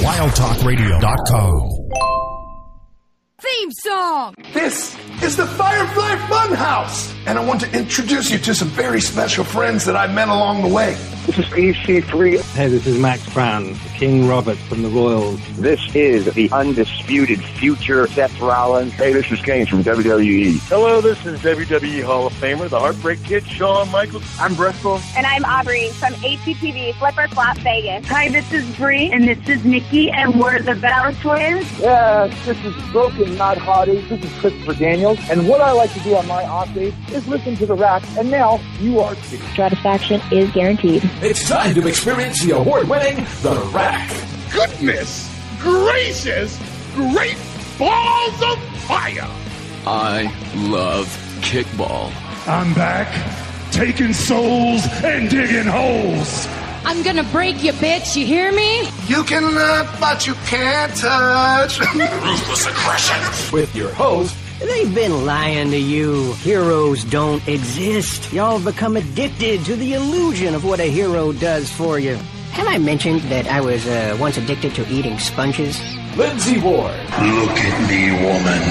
WildTalkRadio.com. Theme song! This is the Firefly Funhouse, and I want to introduce you to some very special friends that I've met along the way. This is EC3. Hey, this is Max Brown, King Robert from the Royals. This is the undisputed future Seth Rollins. Hey, this is Kane from WWE. Hello, this is WWE Hall of Famer, the Heartbreak Kid, Shawn Michaels. I'm Bristol. And I'm Aubrey from HGTV Flipper Flop Vegas. Hi, this is Bree, and this is Nikki, and we're the Bella Twins. Yeah, this is Broken Not Hottie. This is Christopher Daniels. And what I like to do on my off days is listen to The Rack. And now, you are too. Satisfaction is guaranteed. It's time to experience the award-winning The Rack. Goodness gracious, great balls of fire! I love kickball. I'm back, taking souls and digging holes. I'm gonna break you, bitch, you hear me? You can look, but you can't touch. Ruthless aggression. With your host, they've been lying to you. Heroes don't exist. Y'all become addicted to the illusion of what a hero does for you. Have I mentioned that I was once addicted to eating sponges? Lindsay Ward. Look at me, woman.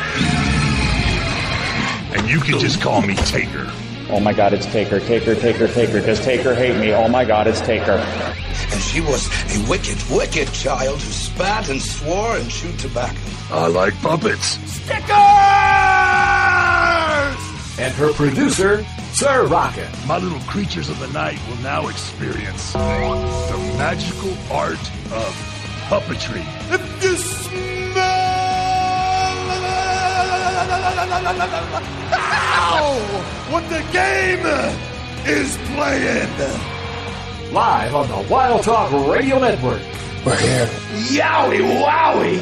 And you can just call me Taker. Oh my God, it's Taker, Taker, Taker, Taker. Does Taker hate me? Oh my God, it's Taker. And she was a wicked, wicked child who spat and swore and chewed tobacco. I like puppets. Stickers! And her producer, Sir Rocket. My little creatures of the night will now experience the magical art of puppetry. If you smell what the game is playing. Live on the Wild Talk Radio Network. We're here. Yowie wowie!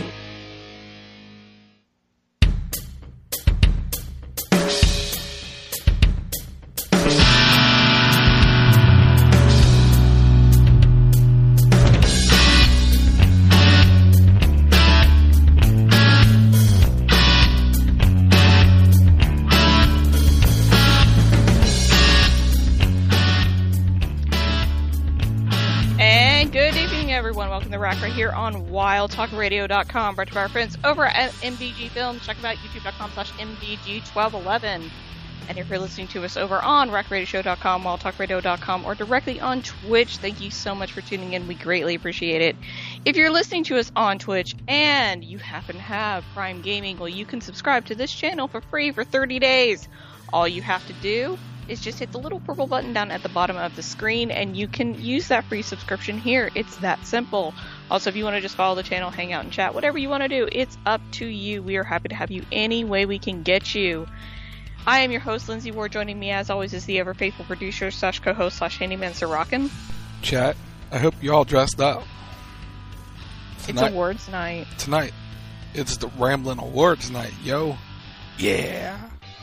Welcome to The Rack right here on WildTalkRadio.com. Brought to you by our friends over at MDG Films. Check them out, youtube.com/MDG1211. And if you're listening to us over on RackRadioshow.com, WildTalkRadio.com, or directly on Twitch, thank you so much for tuning in. We greatly appreciate it. If you're listening to us on Twitch and you happen to have Prime Gaming, well, you can subscribe to this channel for free for 30 days. All you have to do is just hit the little purple button down at the bottom of the screen, and you can use that free subscription here. It's that simple. Also, if you want to just follow the channel, hang out and chat, whatever you want to do, it's up to you. We are happy to have you any way we can get you. I am your host, Lindsay Ward. Joining me, as always, is the ever-faithful producer / co-host / handyman, Sir Rockin'. Chat, I hope you all dressed up. Tonight, it's awards night. Tonight, it's the Ramblin' Awards night, yo. Yeah.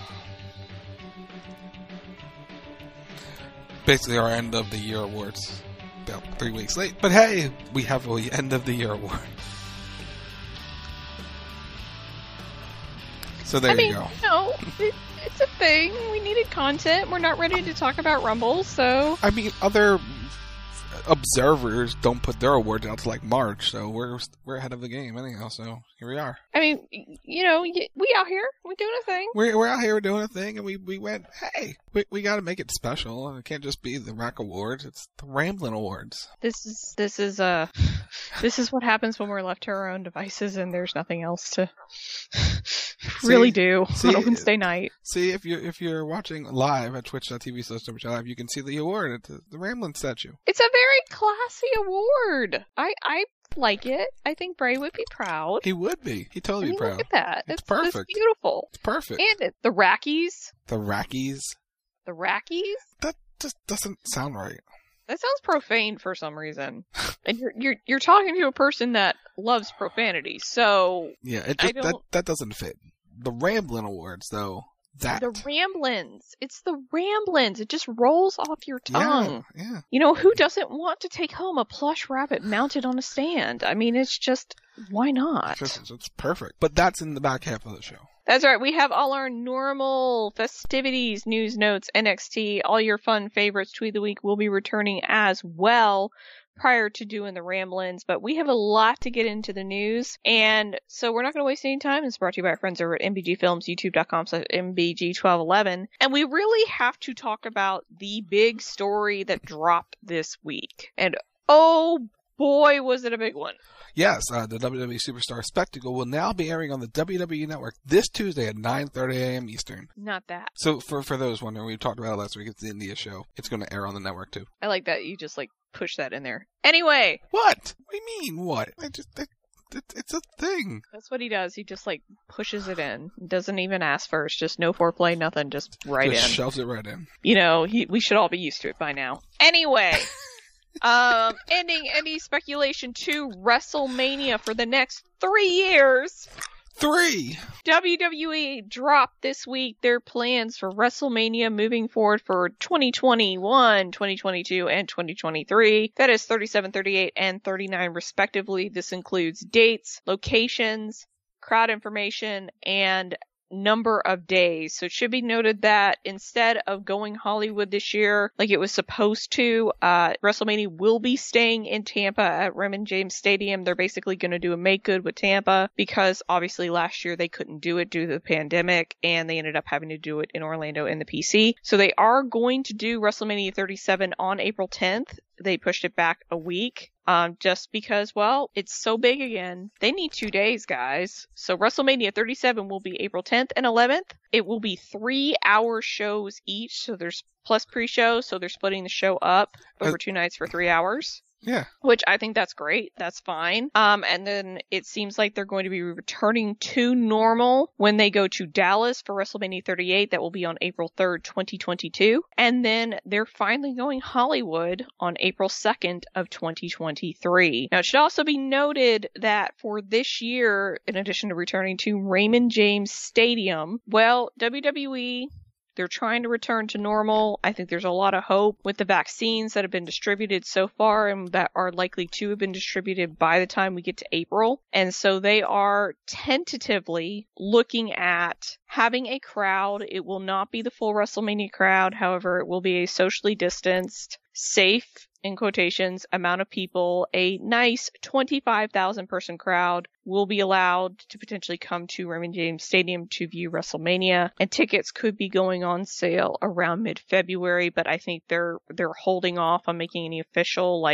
Basically our end of the year awards. About 3 weeks late, but hey, we have a end of the year award. So there you go. No, it's a thing. We needed content. We're not ready to talk about Rumble, so... I mean, other observers don't put their awards out to like March, so we're ahead of the game anyhow, so here we are. I mean, you know, we out here, we're doing a thing. We're out here doing a thing, and we went, hey, we got to make it special, and it can't just be the Rack Awards, it's the Ramblin' Awards. This is what happens when we're left to our own devices and there's nothing else to really do on a Wednesday night. See, if you're watching live at twitch.tv/live, you can see the award at the Ramblin' statue. It's a very classy award. I like it. I think Bray would be proud. He would be. He'd totally be proud. Look at that. It's perfect. It's beautiful. It's perfect. And the Rackies. The Rackies? The Rackies? That just doesn't sound right. That sounds profane for some reason. And you're talking to a person that loves profanity, so... Yeah, that doesn't fit. The Ramblin' Awards, though, that... The Ramblins. It's the Ramblins. It just rolls off your tongue. Yeah. You know, who doesn't want to take home a plush rabbit mounted on a stand? I mean, it's just... Why not? It's perfect. But that's in the back half of the show. That's right. We have all our normal festivities, news, notes, NXT, all your fun favorites. Tweet of the Week will be returning as well. prior to doing the ramblings, but we have a lot to get into the news, and so we're not going to waste any time. It's brought to you by our friends over at MBG Films, youtube.com/MBG1211, and we really have to talk about the big story that dropped this week, and oh boy, was it a big one. Yes, the WWE Superstar Spectacle will now be airing on the WWE Network this Tuesday at 9:30 a.m. Eastern. Not that. So for those wondering, we talked about it last week, it's the India show. It's going to air on the network too. I like that you just push that in there. Anyway. What? What do you mean, what? It's a thing. That's what he does. He just pushes it in. Doesn't even ask first. Just no foreplay, nothing. Just right in. Shoves it right in. We should all be used to it by now. Anyway. Ending any speculation to WrestleMania for the next 3 years. 3! WWE dropped this week their plans for WrestleMania moving forward for 2021, 2022, and 2023. That is 37, 38, and 39 respectively. This includes dates, locations, crowd information, and number of days. So it should be noted that instead of going Hollywood this year like it was supposed to, WrestleMania will be staying in Tampa at Raymond James Stadium. They're basically going to do a make good with Tampa because obviously last year they couldn't do it due to the pandemic and they ended up having to do it in Orlando in the PC. So they are going to do WrestleMania 37 on April 10th. They pushed it back a week. Just because, well, it's so big again. They need 2 days, guys. So WrestleMania 37 will be April 10th and 11th. It will be 3-hour shows each. So there's plus pre-show. So they're splitting the show up over 2 nights for 3 hours. Yeah. Which I think that's great. That's fine. And then it seems like they're going to be returning to normal when they go to Dallas for WrestleMania 38. That will be on April 3rd, 2022. And then they're finally going Hollywood on April 2nd of 2023. Now, it should also be noted that for this year, in addition to returning to Raymond James Stadium, well, WWE... they're trying to return to normal. I think there's a lot of hope with the vaccines that have been distributed so far and that are likely to have been distributed by the time we get to April. And so they are tentatively looking at having a crowd. It will not be the full WrestleMania crowd. However, it will be a socially distanced, safe, in quotations, amount of people. A nice 25,000 person crowd will be allowed to potentially come to Raymond James Stadium to view WrestleMania, and tickets could be going on sale around mid-February, but I think they're holding off on making any official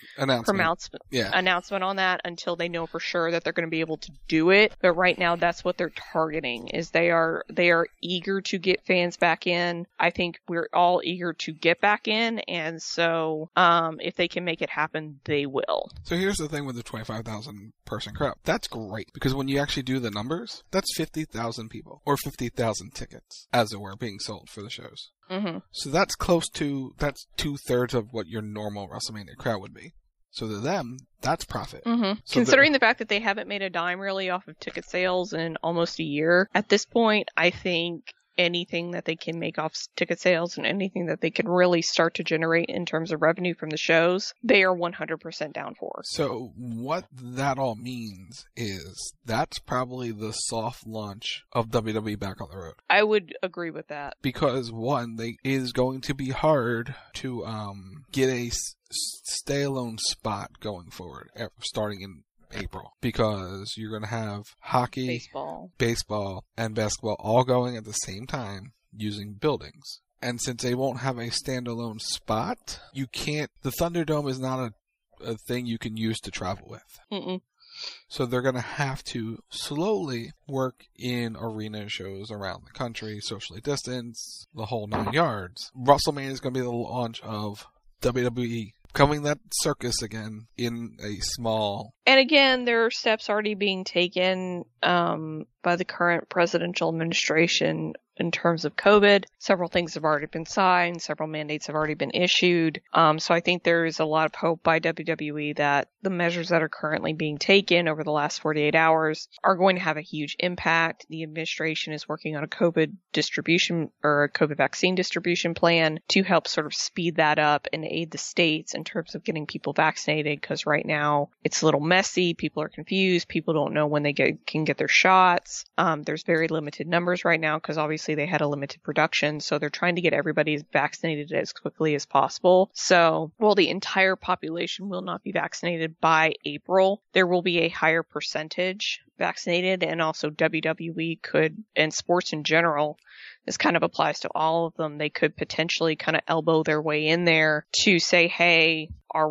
announcement on that until they know for sure that they're going to be able to do it. But right now that's what they're targeting, is they are eager to get fans back in. I think we're all eager to get back in, and so if they can make it happen, they will. So here's the thing with the 25,000 person crowd. That's great, because when you actually do the numbers, that's 50,000 people, or 50,000 tickets, as it were, being sold for the shows. Mm-hmm. So that's that's 2/3 of what your normal WrestleMania crowd would be. So to them, that's profit. Mm-hmm. So considering the fact that they haven't made a dime really off of ticket sales in almost a year, at this point, I think anything that they can make off ticket sales and anything that they can really start to generate in terms of revenue from the shows, they are 100% down for. So what that all means is that's probably the soft launch of WWE back on the road. I would agree with that. Because one, it is going to be hard to get a stay-alone spot going forward, starting in April, because you're going to have hockey, baseball, and basketball all going at the same time using buildings. And since they won't have a standalone spot, the Thunderdome is not a thing you can use to travel with. Mm-mm. So they're going to have to slowly work in arena shows around the country, socially distanced, the whole 9 yards. WrestleMania is going to be the launch of WWE coming that circus again in a small... And again, there are steps already being taken by the current presidential administration in terms of COVID. Several things have already been signed. Several mandates have already been issued. So I think there is a lot of hope by WWE that the measures that are currently being taken over the last 48 hours are going to have a huge impact. The administration is working on a COVID distribution or a COVID vaccine distribution plan to help sort of speed that up and aid the states in terms of getting people vaccinated, because right now it's a little messy. People are confused. People don't know when they can get their shots. There's very limited numbers right now because obviously obviously they had a limited production, so they're trying to get everybody vaccinated as quickly as possible. So while the entire population will not be vaccinated by April, there will be a higher percentage vaccinated, and also WWE could, and sports in general, this kind of applies to all of them, they could potentially kind of elbow their way in there to say, hey, our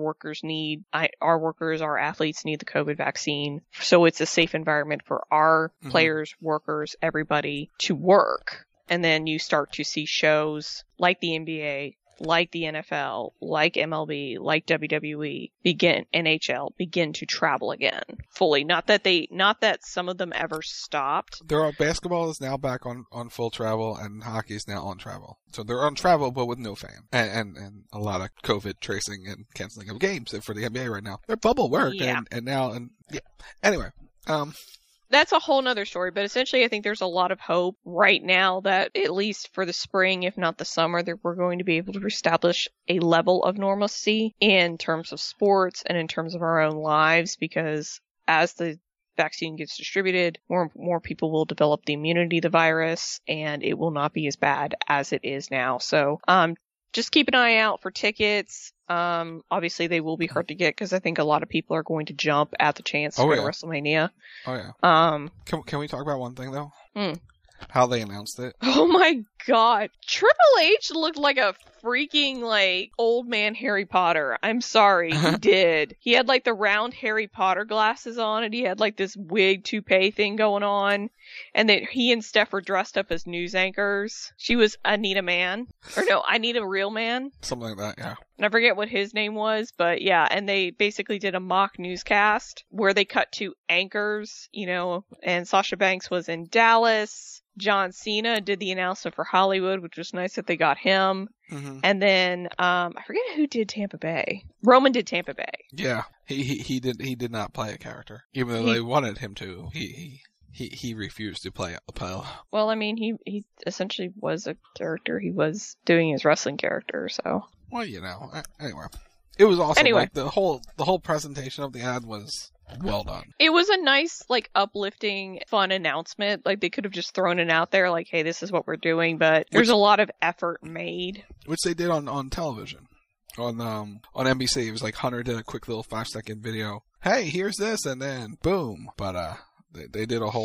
athletes need the COVID vaccine, so it's a safe environment for our players, workers, everybody to work. And then you start to see shows like the NBA, like the NFL, like MLB, like WWE, NHL begin to travel again fully. Not that some of them ever stopped. Basketball is now back on full travel, and hockey is now on travel. So they're on travel, but with no fan. And a lot of COVID tracing and canceling of games for the NBA right now. Their bubble worked, yeah. Anyway, that's a whole nother story, but essentially I think there's a lot of hope right now that at least for the spring, if not the summer, that we're going to be able to establish a level of normalcy in terms of sports and in terms of our own lives, because as the vaccine gets distributed, more people will develop the immunity to the virus, and it will not be as bad as it is now. So just keep an eye out for tickets. Obviously they will be hard to get because I think a lot of people are going to jump at the chance to go to WrestleMania. Oh yeah. Can we talk about one thing though? How they announced it? Oh my god. Triple H looked like a freaking old man Harry Potter. I'm sorry, he did. He had the round Harry Potter glasses on, and he had this wig toupee thing going on. And then he and Steph were dressed up as news anchors. She was Anita Man. Or no, I Need a Real Man. Something like that, yeah. And I forget what his name was, but yeah, and they basically did a mock newscast where they cut to anchors, and Sasha Banks was in Dallas. John Cena did the announcement for Hollywood, which was nice that they got him. Mm-hmm. And then I forget who did Tampa Bay. Roman did Tampa Bay. Yeah, he did not play a character, even though they wanted him to. He refused to play a pile. Well, I mean, he essentially was a character. He was doing his wrestling character, so. Well, anyway, it was awesome. Anyway, the whole presentation of the ad was well done. It was a nice, uplifting, fun announcement. They could have just thrown it out there, hey, this is what we're doing, but there's a lot of effort made. Which they did on television. On NBC, it was Hunter did a quick little 5-second video. Hey, here's this, and then boom. But they did a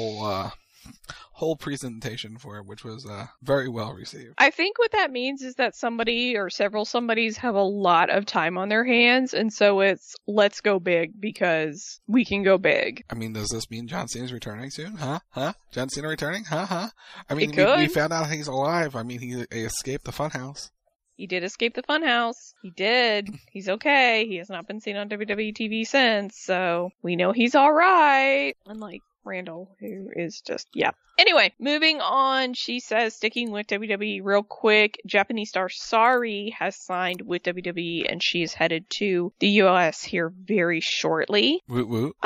whole presentation for it, which was very well received. I think what that means is that somebody or several somebodies have a lot of time on their hands, and so it's let's go big because we can go big. I mean, does this mean John Cena's returning soon? Huh? John Cena returning? Huh? I mean, we found out he's alive. I mean, he escaped the funhouse. He did escape the funhouse. He did. He's okay. He has not been seen on WWE TV since, so we know he's alright. Unlike Randall, who is just, yeah. Anyway, moving on, she says, sticking with WWE real quick, Japanese star Sari has signed with WWE, and she is headed to the US here very shortly. Woot woot.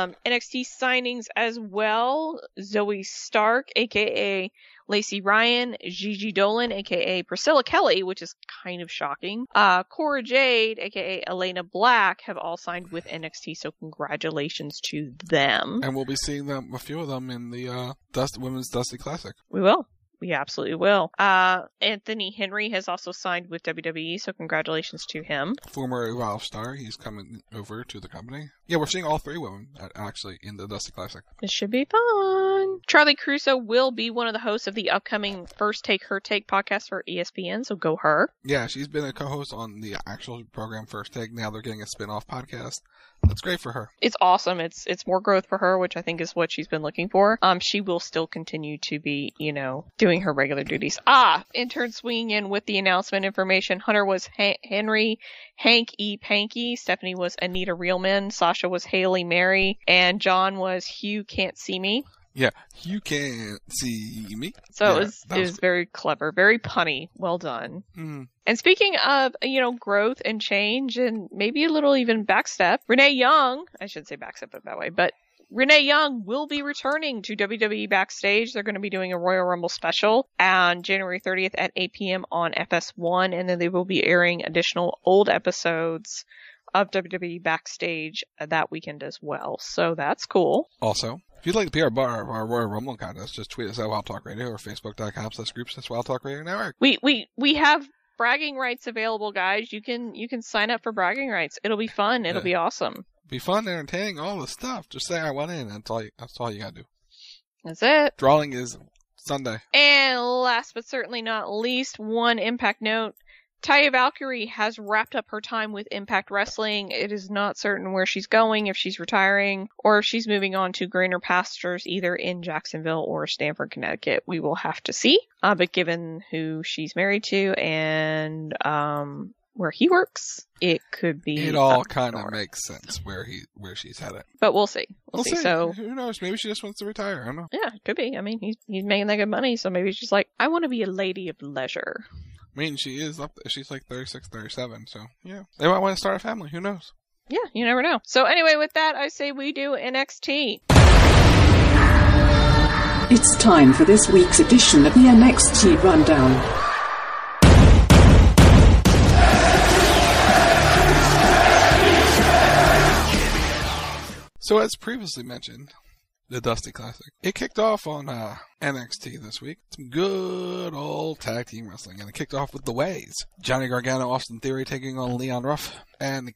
NXT signings as well, Zoe Stark, aka Lacey Ryan, Gigi Dolan, aka Priscilla Kelly, which is kind of shocking. Cora Jade, aka Elena Black, have all signed with NXT, so congratulations to them. And we'll be seeing a few of them in the Women's Dusty Classic. We will. We absolutely will. Anthony Henry has also signed with WWE, so congratulations to him. Former Evolve star, he's coming over to the company. Yeah, we're seeing all three women, actually, in the Dusty Classic. This should be fun. Charlie Caruso will be one of the hosts of the upcoming First Take, Her Take podcast for ESPN, so go her. Yeah, she's been a co-host on the actual program First Take. Now they're getting a spin-off podcast. That's great for her. It's awesome. It's more growth for her, which I think is what she's been looking for. She will still continue to be, doing her regular duties. Intern swinging in with the announcement information. Hunter was Henry, Hank E. Panky. Stephanie was Anita Realman. Sasha was Haley Mary. And John was Hugh Can't See Me. Yeah, you can't see me. So it was very clever, very punny. Well done. Mm. And speaking of, growth and change and maybe a little even backstep, Renee Young, I should say backstep it that way, but Renee Young will be returning to WWE Backstage. They're going to be doing a Royal Rumble special on January 30th at 8 p.m. on FS1, and then they will be airing additional old episodes of WWE Backstage that weekend as well. So that's cool. Also, If you'd like to be our Royal Rumble contest, just tweet us at Wild Talk Radio or Facebook.com/groups/Wild Talk Radio Network. We have bragging rights available, guys. You can sign up for bragging rights. It'll be fun. It'll be awesome. Be fun, entertaining, all the stuff. Just say I went in. That's all you gotta do. That's it. Drawing is Sunday. And last but certainly not least, one Impact note. Taya Valkyrie has wrapped up her time with Impact Wrestling. It is not certain where she's going, if she's retiring, or if she's moving on to greener pastures either in Jacksonville or Stamford, Connecticut. We will have to see. But given who she's married to and where he works, it could be. It all kind of makes sense where she's headed. But we'll see. We'll see. So who knows? Maybe she just wants to retire. I don't know. Yeah, it could be. I mean, he's making that good money, so maybe she's like, I want to be a lady of leisure. I mean, she is up there. She's like 36, 37, so yeah. They might want to start a family. Who knows? Yeah, you never know. So anyway, with that, I say we do NXT. It's time for this week's edition of the NXT Rundown. So as previously mentioned, the Dusty Classic. It kicked off on NXT this week. Some good old tag team wrestling. And it kicked off with The Ways. Johnny Gargano, Austin Theory taking on Leon Ruff and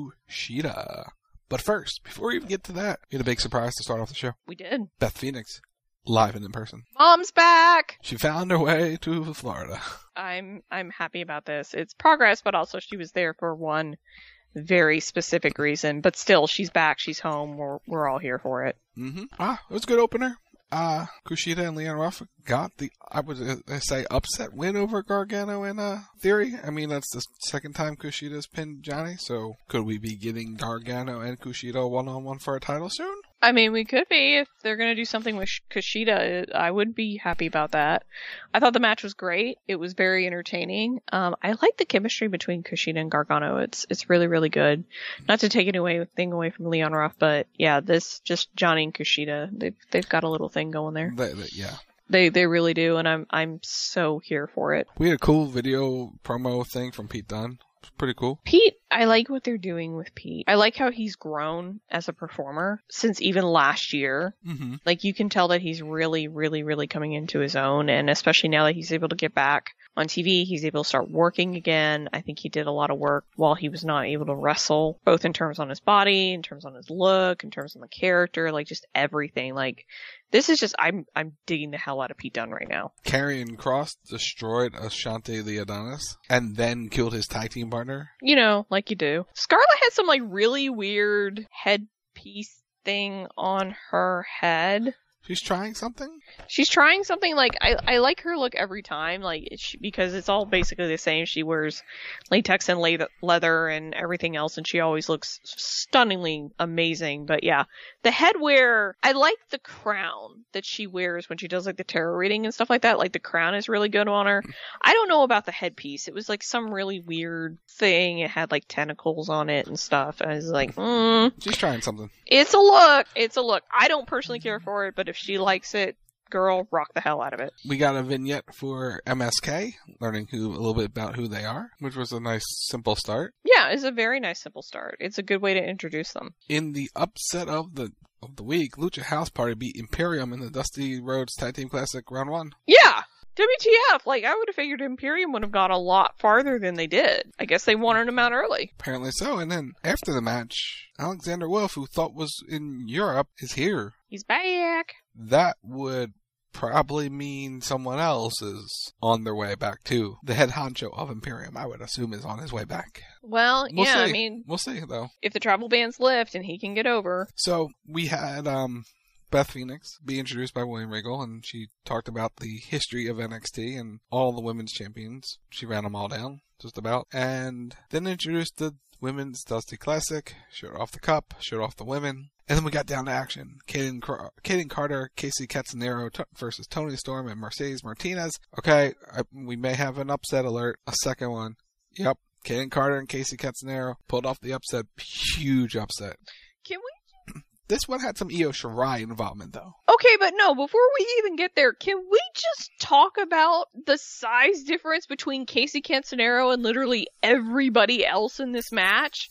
Kushida. But first, before we even get to that, we had a big surprise to start off the show. We did. Beth Phoenix, live and in person. Mom's back! She found her way to Florida. I'm happy about this. It's progress, but also she was there for one very specific reason. But still, she's back. She's home. We're all here for it. Mm-hmm. It was a good opener. Kushida and Leon Ruff got the, I would say, upset win over Gargano and Theory. I mean, that's the second time Kushida's pinned Johnny, so could we be getting Gargano and Kushida one-on-one for a title soon? I mean, we could be. If they're going to do something with Kushida, I would be happy about that. I thought the match was great. It was very entertaining. I like the chemistry between Kushida and Gargano. It's really, really good. Not to take anything away from Leon Ruff, but yeah, this just Johnny and Kushida, they've got a little thing going there. Yeah. They really do, and I'm so here for it. We had a cool video promo thing from Pete Dunne. Pretty cool. Pete, I like what they're doing with Pete. I like how he's grown as a performer since even last year. Mm-hmm. Like, you can tell that he's really, really, really coming into his own, and especially now that he's able to get back on TV, he's able to start working again. I think he did a lot of work while he was not able to wrestle, both in terms on his body, in terms on his look, in terms on the character, like just everything. Like, this is just, I'm digging the hell out of Pete Dunne right now. Karrion Kross destroyed Ashante the Adonis and then killed his tag team partner. You know, like you do. Scarlett had some like really weird headpiece thing on her head. She's trying something? She's trying something. Like, I like her look every time, like, because it's all basically the same. She wears latex and leather and everything else, and she always looks stunningly amazing. But yeah, the headwear, I like the crown that she wears when she does like the tarot reading and stuff like that. Like, the crown is really good on her. I don't know about the headpiece. It was like some really weird thing. It had like tentacles on it and stuff. And I was like, She's trying something. It's a look. It's a look. I don't personally care for it, but if she likes it, girl, rock the hell out of it. We got a vignette for MSK, learning a little bit about who they are, which was a nice, simple start. Yeah, it's a very nice, simple start. It's a good way to introduce them. In the upset of the week, Lucha House Party beat Imperium in the Dusty Rhodes Tag Team Classic Round 1. Yeah! WTF! Like, I would have figured Imperium would have got a lot farther than they did. I guess they wanted him out early. Apparently so. And then, after the match, Alexander Wolf, who thought was in Europe, is here. He's back! That would probably mean someone else is on their way back too. The head honcho of Imperium, I would assume, is on his way back. Well, we'll yeah, see. I mean... We'll see, though. If the travel bans lift and he can get over. So, we had, Beth Phoenix be introduced by William Regal, and she talked about the history of NXT and all the women's champions. She ran them all down, just about. And then introduced the Women's Dusty Classic, showed off the cup, showed off the women. And then we got down to action. Kaden Carter, Casey Catanzaro versus Toni Storm and Mercedes Martinez. Okay, we may have an upset alert. A second one. Yep, Kaden Carter and Casey Catanzaro pulled off the upset. Huge upset. Can we... This one had some Io Shirai involvement, though. Okay, but no, before we even get there, can we just talk about the size difference between Casey Catanzaro and literally everybody else in this match?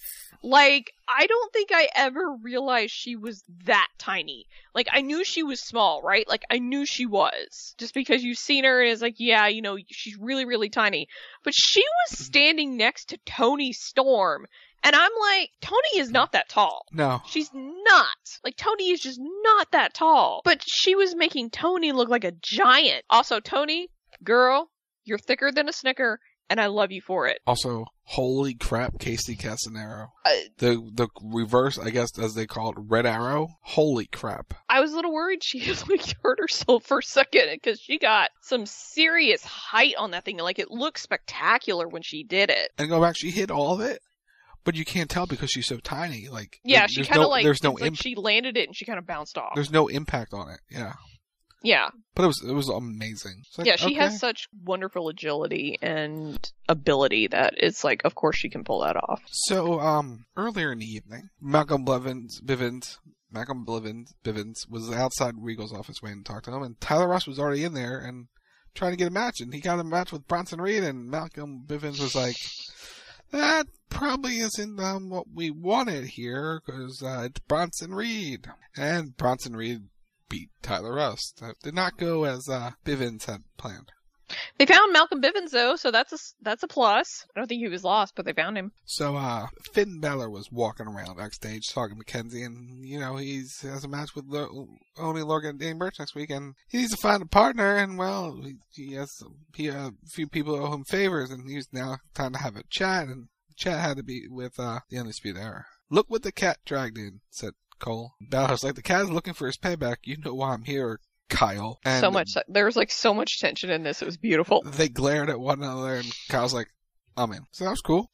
Like, I don't think I ever realized she was that tiny. Like, I knew she was small, right? Like, I knew she was. Just because you've seen her and it's like, yeah, you know, she's really, really tiny. But she was standing next to Toni Storm. And I'm like, Toni is not that tall. No. She's not. Like, Toni is just not that tall. But she was making Toni look like a giant. Also, Toni, girl, you're thicker than a Snicker, and I love you for it. Also, holy crap, Casey Castanero. The reverse, I guess, as they call it, Red Arrow. Holy crap. I was a little worried she just like hurt herself for a second because she got some serious height on that thing. Like, it looked spectacular when she did it. And go back, she hit all of it. But you can't tell because she's so tiny. Like, yeah, she kind of there's no like she landed it and she kind of bounced off. There's no impact on it. Yeah. Yeah. But it was amazing. Like, yeah, she has such wonderful agility and ability that it's like, of course she can pull that off. So, earlier in the evening, Malcolm Bivens was outside Regal's office waiting to talk to him, and Tyler Rust was already in there and trying to get a match, and he got a match with Bronson Reed, and Malcolm Bivens was like, that probably isn't what we wanted here, because it's Bronson Reed. And Bronson Reed beat Tyler Rust. That did not go as Bivens had planned. They found Malcolm Bivens, though, so that's a plus. I don't think he was lost, but they found him. So, Finn Balor was walking around backstage talking to Mackenzie, and, you know, he has a match with Oney Lorcan and Danny Burch next week, and he needs to find a partner, and, well, he has a few people owe him favors, and he's now time to have a chat, and the chat had to be with the Undisputed Era. Look what the cat dragged in, said Cole. Balor's like, the cat is looking for his payback. You know why I'm here, Kyle. And there was like so much tension in this. It was beautiful. They glared at one another, and Kyle's like, I'm in. So that was cool.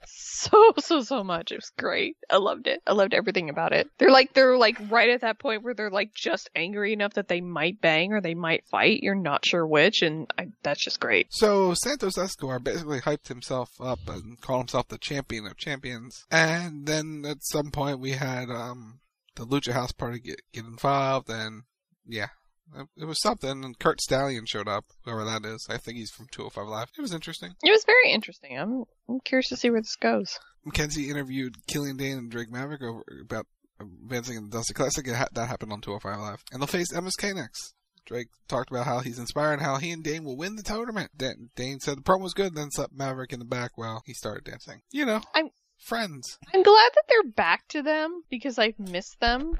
So much. It was great. I loved it. I loved everything about it. They're like right at that point where they're like just angry enough that they might bang or they might fight. You're not sure which, and that's just great. So Santos Escobar basically hyped himself up and called himself the champion of champions. And then at some point we had the Lucha House Party get involved, and yeah. It was something, and Kurt Stallion showed up, whoever that is. I think he's from 205 Live. It was interesting. It was very interesting. I'm curious to see where this goes. Mackenzie interviewed Killian Dane and Drake Maverick about advancing in the Dusty Classic. That happened on 205 Live. And they'll face MSK next. Drake talked about how he's inspired and how he and Dane will win the tournament. Dane said the promo was good, then slapped Maverick in the back while he started dancing. You know, friends. I'm glad that they're back to them because I've missed them.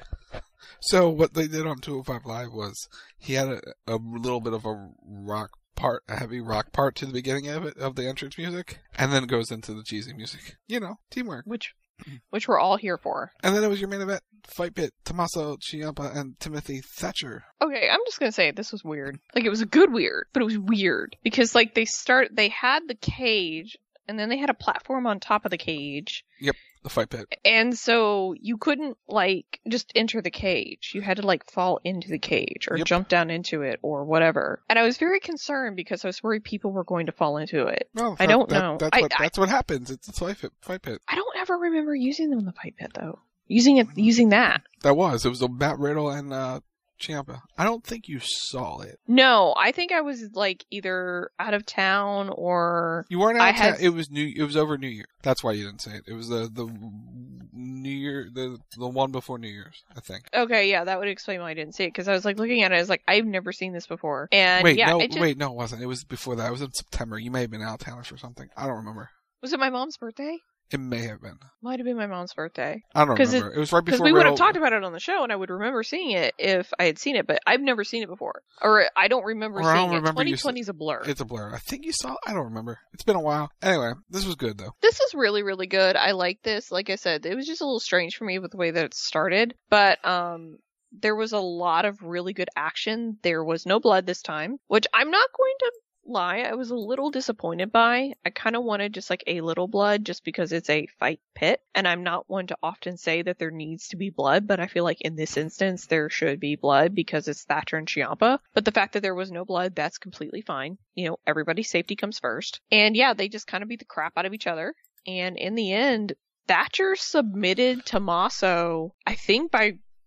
So what they did on 205 Live was he had a little bit of a heavy rock part to the beginning of the entrance music, and then it goes into the cheesy music. You know, teamwork. Which we're all here for. And then it was your main event, Fight Pit, Tommaso Ciampa and Timothy Thatcher. Okay, I'm just gonna say this was weird. Like, it was a good weird, but it was weird because like they had the cage, and then they had a platform on top of the cage. Yep. The Fight Pit. And so you couldn't, like, just enter the cage. You had to, like, fall into the cage or jump down into it or whatever. And I was very concerned because I was worried people were going to fall into it. No, I don't know. That's what happens. It's a Fight Pit. I don't ever remember using them in the Fight Pit, though. Using that. It was a Matt Riddle and Ciampa. I don't think you saw it. No, I think I was like either out of town or you weren't out of town. It was over New Year. That's why you didn't say it. It was the New Year, the one before New Year's, I think. Okay, yeah, that would explain why I didn't see it because I was like looking at it. I was like, I've never seen this before. And no, it wasn't. It was before that. It was in September. You may have been out of town for something. I don't remember. Was it my mom's birthday? It may have been. Might have been my mom's birthday. I don't remember. It was right before. Because we would have talked about it on the show, and I would remember seeing it if I had seen it, but I've never seen it before. Or I don't remember seeing it. 2020 is a blur. It's a blur. I think you saw it. I don't remember. It's been a while. Anyway, this was good, though. This is really, really good. I like this. Like I said, it was just a little strange for me with the way that it started, but there was a lot of really good action. There was no blood this time, which I'm not going to lie, I was a little disappointed by. I kind of wanted just like a little blood just because it's a fight pit, and I'm not one to often say that there needs to be blood, but I feel like in this instance there should be blood because it's Thatcher and Ciampa. But the fact that there was no blood, that's completely fine. You know, everybody's safety comes first. And yeah, they just kind of beat the crap out of each other, and in the end Thatcher submitted Tommaso, I think by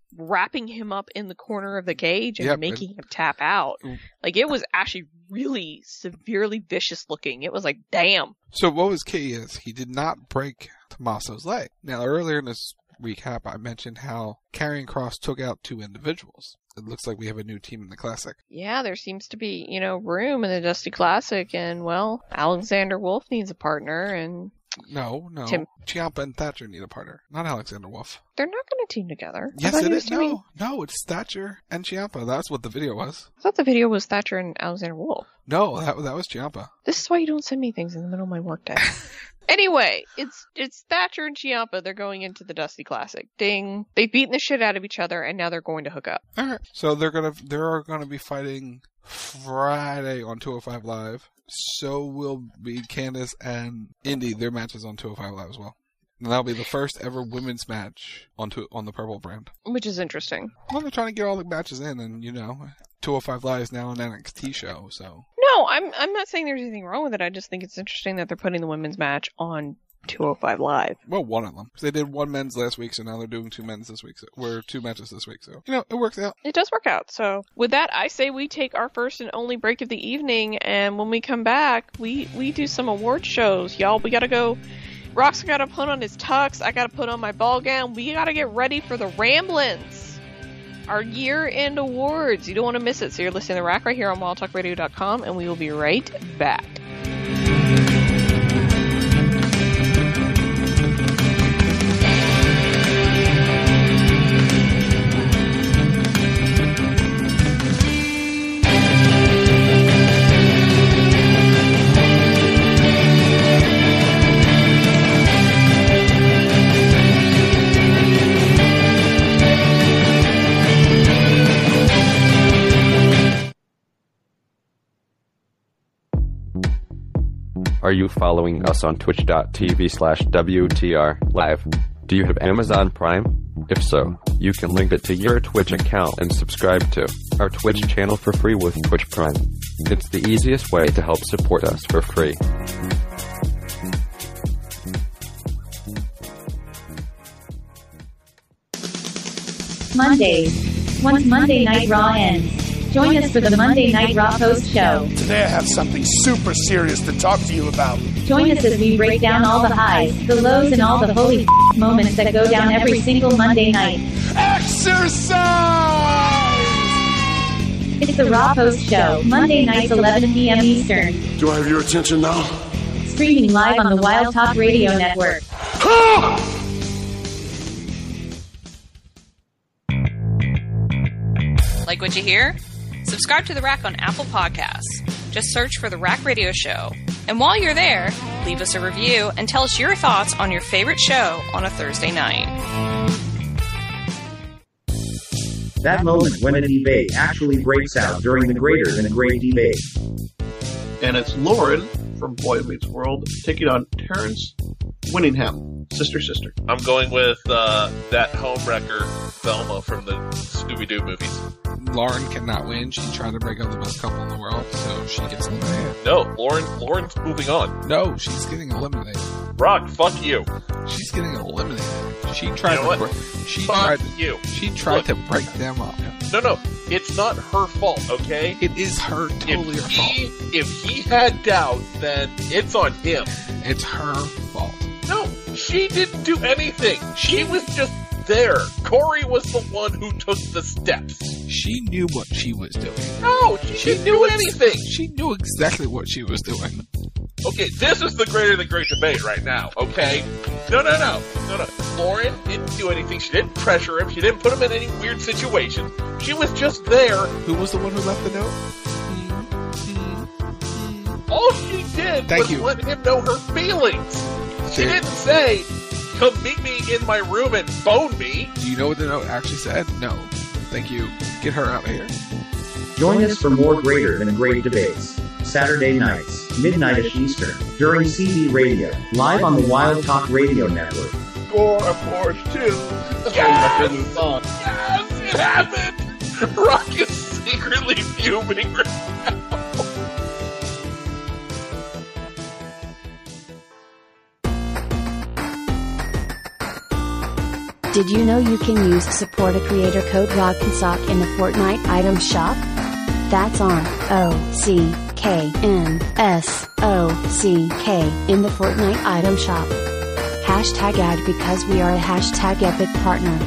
wrapping him up in the corner of the cage and making him tap out. Like, it was actually really severely vicious looking. It was like, damn. So what was key is he did not break Tommaso's leg. Now, earlier in this recap, I mentioned how Karrion Kross took out 2 individuals. It looks like we have a new team in the Classic. Yeah, there seems to be, room in the Dusty Classic, and, well, Alexander Wolf needs a partner, and... No. Ciampa and Thatcher need a partner, not Alexander Wolf. They're not going to team together. Yes, it is. No, it's Thatcher and Ciampa. That's what the video was. I thought the video was Thatcher and Alexander Wolf. No, that was Ciampa. This is why you don't send me things in the middle of my workday. Anyway, it's Thatcher and Ciampa. They're going into the Dusty Classic. Ding. They've beaten the shit out of each other, and now they're going to hook up. All right. So they're gonna be fighting Friday on 205 Live. So will be Candice and Indy. Their matches on 205 Live as well. And that'll be the first ever women's match on the Purple brand. Which is interesting. Well, they're trying to get all the matches in, and 205 Live is now an NXT show, so. No, I'm not saying there's anything wrong with it. I just think it's interesting that they're putting the women's match on 205 Live. Well, one of them. Because they did 1 men's last week, so now they're doing 2 men's this week. So we're 2 matches this week, so it works out. It does work out. So with that, I say we take our first and only break of the evening, and when we come back, we do some award shows, y'all. We gotta go. Rock's gotta put on his tux. I gotta put on my ball gown. We gotta get ready for the Ramblins, our year-end awards. You don't want to miss it. So you're listening to The Rack right here on WildTalkRadio.com, and we will be right back. Are you following us on twitch.tv/WTR Live? Do you have Amazon Prime? If so, you can link it to your Twitch account and subscribe to our Twitch channel for free with Twitch Prime. It's the easiest way to help support us for free. Mondays. Once Monday Night Raw ends, join us for the Monday Night Raw post show. Today I have something super serious to talk to you about. Join us as we break down all the highs, the lows, and all the holy moments that go down every single Monday night. Exercise! It's the Raw Post Show, Monday nights 11 p.m. Eastern. Do I have your attention now? Streaming live on the Wild Talk Radio Network. Like what you hear? Subscribe to The Rack on Apple Podcasts. Just search for The Rack Radio Show. And while you're there, leave us a review and tell us your thoughts on your favorite show on a Thursday night. That moment when a debate actually breaks out during the Greater Than Great debate. And it's Lauren from Boy Meets World taking on Terrence Winningham. Sister. I'm going with that homewrecker Velma from the Scooby-Doo movies. Lauren cannot win. She tried to break up the best couple in the world, so she gets eliminated. No, Lauren's moving on. No, she's getting eliminated. Rock, fuck you. She's getting eliminated. She tried to break them up. No, it's not her fault, okay? It is her, totally her fault. If he had doubt, then it's on him. It's her fault. No, she didn't do anything. She was just there. Corey was the one who took the steps. She knew what she was doing. No, she didn't do anything. She knew exactly what she was doing. Okay, this is the Greater Than Great debate right now, okay? No. Lauren didn't do anything. She didn't pressure him. She didn't put him in any weird situation. She was just there. Who was the one who left the note? All she did was let him know her feelings. She didn't say, come meet me in my room and bone me. Do you know what the note actually said? No. Thank you. Get her out of here. Join us for more Greater Than Great debates. Saturday nights, midnight-ish Eastern, during CB Radio, live on the Wild Talk Radio Network. Score a Porsche 2. Yes, it happened. Rock is secretly fuming right now. Did you know you can use Support a Creator code ROCK'n'SOCK in the Fortnite item shop? That's ROCKNSOCK in the Fortnite item shop. Hashtag ad because we are a hashtag epic partner.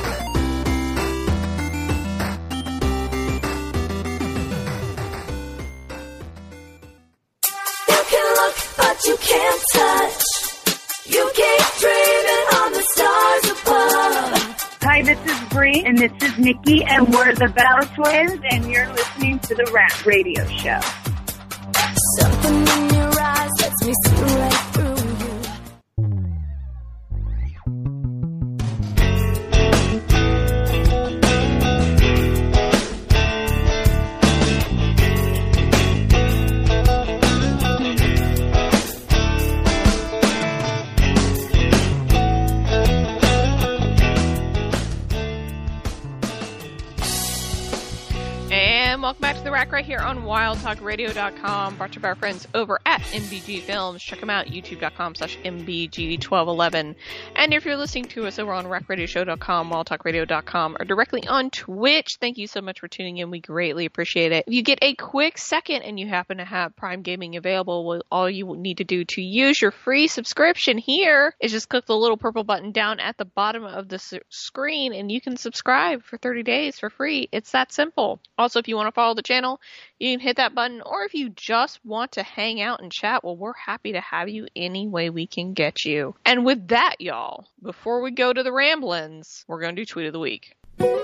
You can't touch. You keep dreaming on the stars above. Hi, this is Bree, and this is Nikki, and we're the Bella Twins, and you're listening to the Rap Radio Show. Something in your eyes lets me see right through you. Welcome back to The Rack right here on WildTalkRadio.com, brought to you by our friends over at MBG Films. Check them out, youtube.com/MBG1211. And if you're listening to us over on RackRadioshow.com, WildTalkRadio.com, or directly on Twitch, thank you so much for tuning in. We greatly appreciate it. If you get a quick second and you happen to have Prime Gaming available, well, all you need to do to use your free subscription here is just click the little purple button down at the bottom of the screen, and you can subscribe for 30 days for free. It's that simple. Also, if you want to follow the channel, you can hit that button, or if you just want to hang out and chat, well, we're happy to have you any way we can get you. And with that, y'all, before we go to the ramblings, we're going to do Tweet of the Week.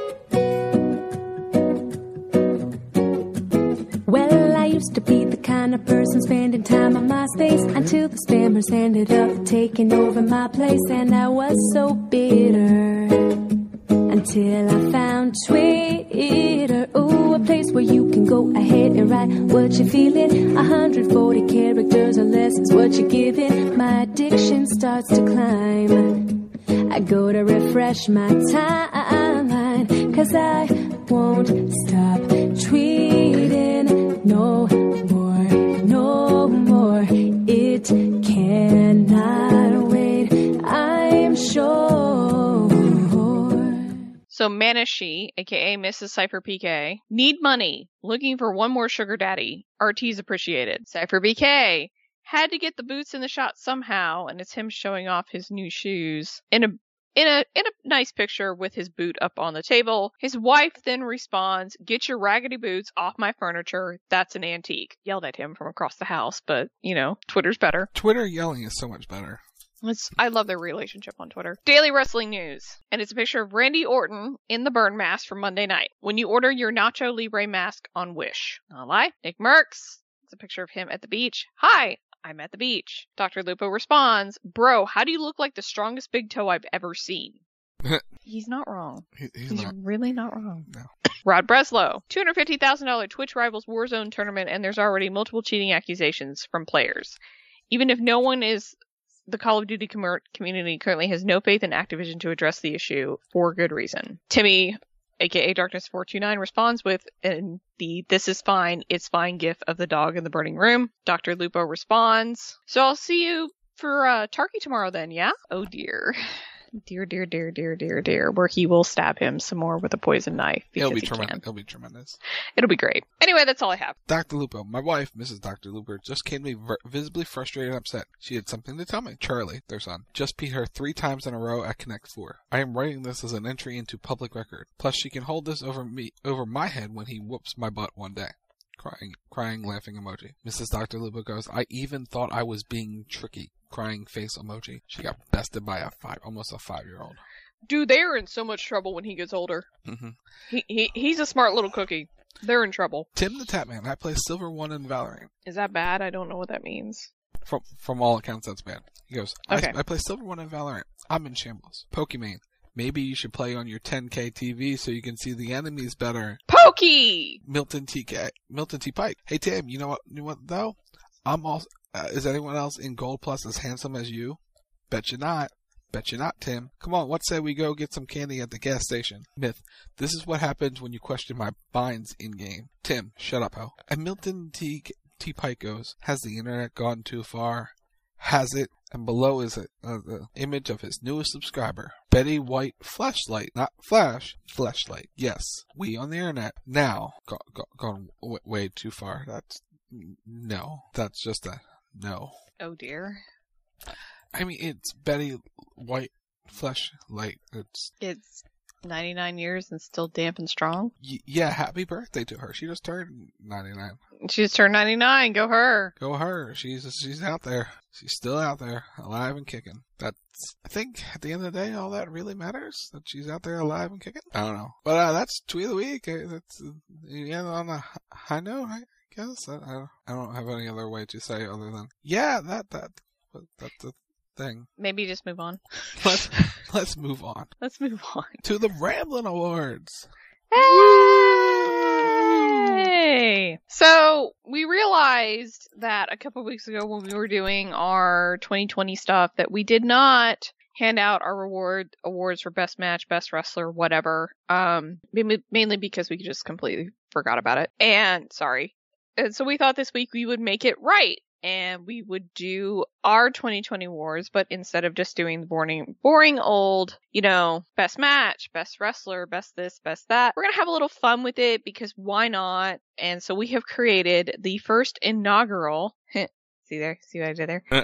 Well, I used to be the kind of person spending time on MySpace until the spammers ended up taking over my place, and I was so bitter until I found Twitter. Ooh, a place where you can go ahead and write what you're feeling. 140 characters or less is what you're giving. My addiction starts to climb. I go to refresh my timeline, 'cause I won't stop tweeting no more, no more. It cannot wait, I'm sure. So Manishi, aka Mrs. Cypher PK, need money, looking for one more sugar daddy. RT's appreciated. Cypher BK had to get the boots in the shot somehow, and it's him showing off his new shoes in a nice picture with his boot up on the table. His wife then responds, "Get your raggedy boots off my furniture. That's an antique." Yelled at him from across the house, but you know, Twitter's better. Twitter yelling is so much better. I love their relationship on Twitter. Daily Wrestling News. And it's a picture of Randy Orton in the burn mask from Monday night. When you order your Nacho Libre mask on Wish. Not a lie. Nick Merckx. It's a picture of him at the beach. "Hi, I'm at the beach." Dr. Lupo responds, "Bro, how do you look like the strongest big toe I've ever seen?" He's not wrong. He's really not wrong. No. Rod Breslow. $250,000 Twitch Rivals Warzone tournament, and there's already multiple cheating accusations from players. Even if no one is... The Call of Duty community currently has no faith in Activision to address the issue for good reason. Timmy, aka Darkness429, responds with the "This is fine, it's fine" gif of the dog in the burning room. Dr. Lupo responds, "So I'll see you for Turkey tomorrow then, yeah?" Oh dear. Dear, where he will stab him some more with a poison knife. It'll be tremendous. It'll be great. Anyway, that's all I have. Dr. Lupo. My wife, Mrs. Dr. Lupo, just came to me visibly frustrated and upset. She had something to tell me. Charlie, their son, just beat her 3 times in a row at Connect 4. I am writing this as an entry into public record. Plus, she can hold this over my head when he whoops my butt one day. Crying, laughing emoji. Mrs. Dr. Lupo goes, "I even thought I was being tricky." Crying face emoji. She got bested by almost a 5-year-old. Dude, they are in so much trouble when he gets older. Mm-hmm. He's a smart little cookie. They're in trouble. Tim the Tatman. I play Silver 1 in Valorant. Is that bad? I don't know what that means. From all accounts, that's bad. He goes, okay. I play Silver 1 in Valorant. I'm in shambles. Pokimane. Maybe you should play on your 10K TV so you can see the enemies better. Pokey! Milton T. Pike. Hey, Tim, you know what though? I'm also... is anyone else in Gold Plus as handsome as you? Bet you not. Bet you not, Tim. Come on, what say we go get some candy at the gas station? Myth. This is what happens when you question my binds in-game. Tim. Shut up, ho. And Milton T. Pike goes, has the internet gone too far? Has it? And below is the image of his newest subscriber, Betty White Fleshlight. Not Flash, Fleshlight. Yes, we on the internet. Now, gone way too far. No. That's just a no. Oh dear. I mean, it's Betty White Fleshlight. It's 99 years and still damp and strong. Yeah, happy birthday to her. She just turned 99. She just turned 99. Go her. Go her. She's out there. She's still out there, alive and kicking. I think at the end of the day, all that really matters, that she's out there alive and kicking. I don't know. But that's Tweet of the Week. That's on a high note, I guess. I don't have any other way to say other than, yeah, that's the thing. Maybe just move on. Let's move on. Let's move on. To the Ramblin' Awards. Hey! So, we realized that a couple weeks ago when we were doing our 2020 stuff that we did not hand out our awards for best match, best wrestler, whatever. Mainly because we just completely forgot about it. And so we thought this week we would make it right. And we would do our 2020 awards, but instead of just doing the boring old, best match, best wrestler, best this, best that, we're going to have a little fun with it because why not? And so we have created the first inaugural, see what I did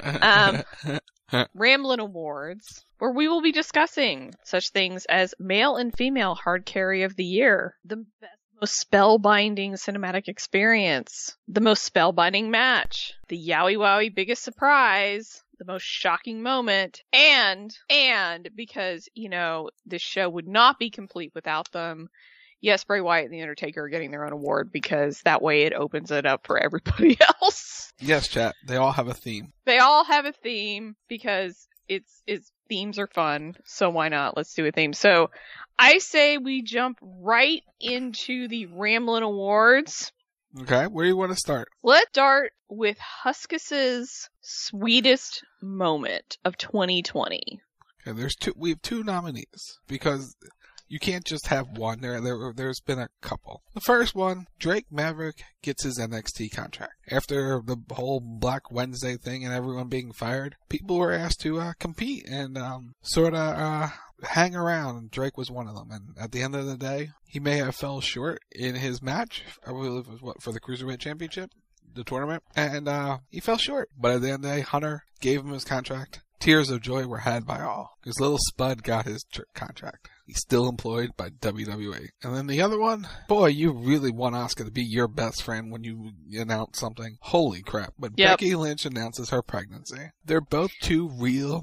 there? Ramblin' Awards, where we will be discussing such things as male and female hard carry of the year, the most spellbinding cinematic experience, the most spellbinding match, the Yowie Wowie biggest surprise, the most shocking moment, and because, this show would not be complete without them, yes, Bray Wyatt and The Undertaker are getting their own award because that way it opens it up for everybody else. Yes, chat. They all have a theme. They all have a theme because it's themes are fun, so why not? Let's do a theme. So I say we jump right into the Ramblin' Awards. Okay, where do you want to start? Let's start with Huskus's sweetest moment of 2020. Okay, we have two nominees because you can't just have one. There's been a couple. The first one, Drake Maverick gets his NXT contract. After the whole Black Wednesday thing and everyone being fired, people were asked to compete and sort of hang around, and Drake was one of them. And at the end of the day, he may have fell short in his match. I believe it was for the Cruiserweight Championship, the tournament, and he fell short. But at the end of the day, Hunter gave him his contract. Tears of joy were had by all, because little Spud got his contract. He's still employed by WWE. And then the other one, boy, you really want Asuka to be your best friend when you announce something. Holy crap. But yep. Becky Lynch announces her pregnancy. They're both two real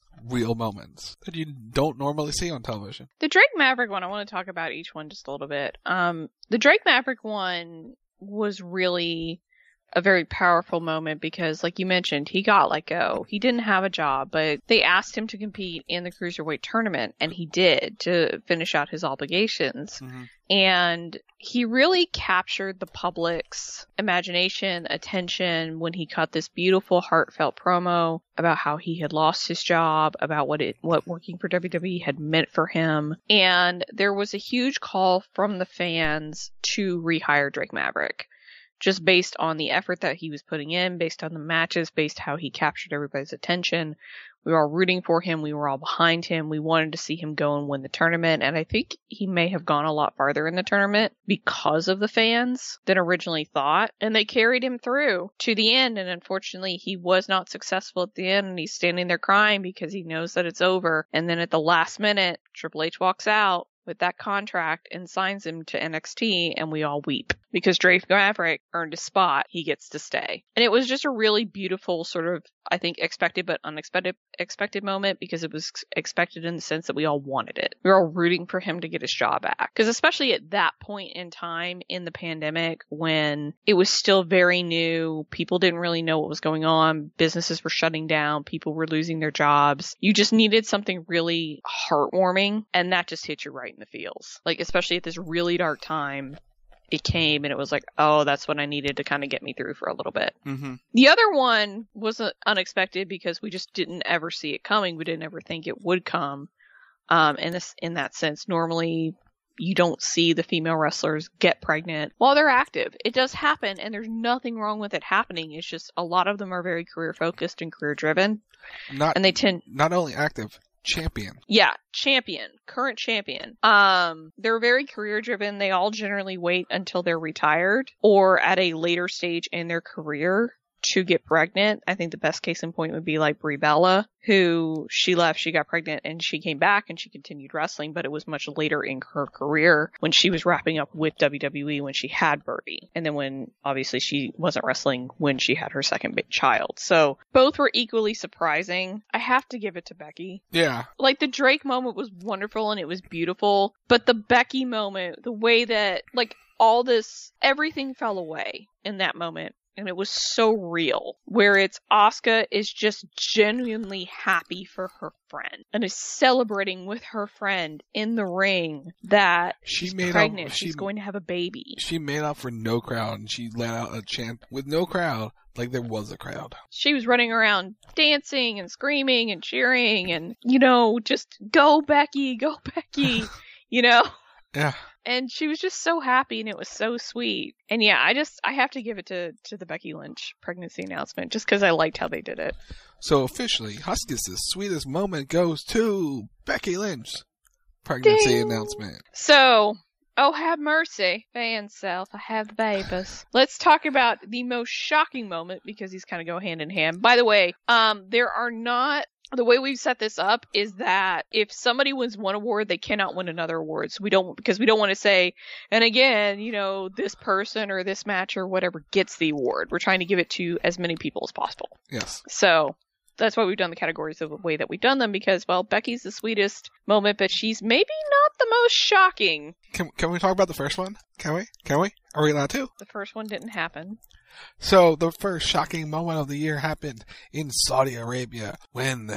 moments that you don't normally see on television. The Drake Maverick one, I want to talk about each one just a little bit. The Drake Maverick one was really a very powerful moment because, like you mentioned, he got let go. He didn't have a job, but they asked him to compete in the Cruiserweight tournament, and he did to finish out his obligations. Mm-hmm. And he really captured the public's imagination, attention when he cut this beautiful, heartfelt promo about how he had lost his job, about what working for WWE had meant for him. And there was a huge call from the fans to rehire Drake Maverick. Just based on the effort that he was putting in, based on the matches, based how he captured everybody's attention. We were all rooting for him. We were all behind him. We wanted to see him go and win the tournament. And I think he may have gone a lot farther in the tournament because of the fans than originally thought. And they carried him through to the end. And unfortunately, he was not successful at the end. And he's standing there crying because he knows that it's over. And then at the last minute, Triple H walks out with that contract and signs him to NXT, and we all weep because Drake Maverick earned a spot. He gets to stay. And it was just a really beautiful sort of, I think, expected but unexpected moment because it was expected in the sense that we all wanted it. We were all rooting for him to get his job back. Because especially at that point in time in the pandemic when it was still very new, people didn't really know what was going on, businesses were shutting down, people were losing their jobs. You just needed something really heartwarming, and that just hit you right in the feels. Like, especially at this really dark time, it came and it was like, oh, that's what I needed to kind of get me through for a little bit. Mm-hmm. The other one was unexpected because we just didn't ever see it coming. We didn't ever think it would come. In that sense, normally you don't see the female wrestlers get pregnant while they're active. It does happen, and there's nothing wrong with it happening. It's just a lot of them are very career-focused and career-driven. Not only active, champion. Yeah, champion. Current champion. They're very career-driven. They all generally wait until they're retired or at a later stage in their career to get pregnant. I think the best case in point would be like Brie Bella, who she left, she got pregnant, and she came back and she continued wrestling, but it was much later in her career when she was wrapping up with WWE when she had Birdie. And then when, obviously, she wasn't wrestling when she had her second big child. So both were equally surprising. I have to give it to Becky. Yeah. Like, the Drake moment was wonderful and it was beautiful, but the Becky moment, the way that, like, all this, everything fell away in that moment. And it was so real, where it's Asuka is just genuinely happy for her friend and is celebrating with her friend in the ring that she's pregnant. She's going to have a baby. She made up for no crowd, and she let out a chant with no crowd, like there was a crowd. She was running around dancing and screaming and cheering and, you know, just go Becky, you know? Yeah. And she was just so happy, and it was so sweet. And yeah, I have to give it to the Becky Lynch pregnancy announcement, just because I liked how they did it. So officially, Huskus' sweetest moment goes to Becky Lynch pregnancy Ding. Announcement. So, oh have mercy, fan self, I have the babies. Let's talk about the most shocking moment, because these kind of go hand in hand. By the way, there are not. The way we've set this up is that if somebody wins one award, they cannot win another award. So we don't want to say, and again, you know, this person or this match or whatever gets the award. We're trying to give it to as many people as possible. Yes. So that's why we've done the categories the way that we've done them, because, well, Becky's the sweetest moment, but she's maybe not the most shocking. Can we talk about the first one? Can we? Are we allowed to? The first one didn't happen. So, the first shocking moment of the year happened in Saudi Arabia when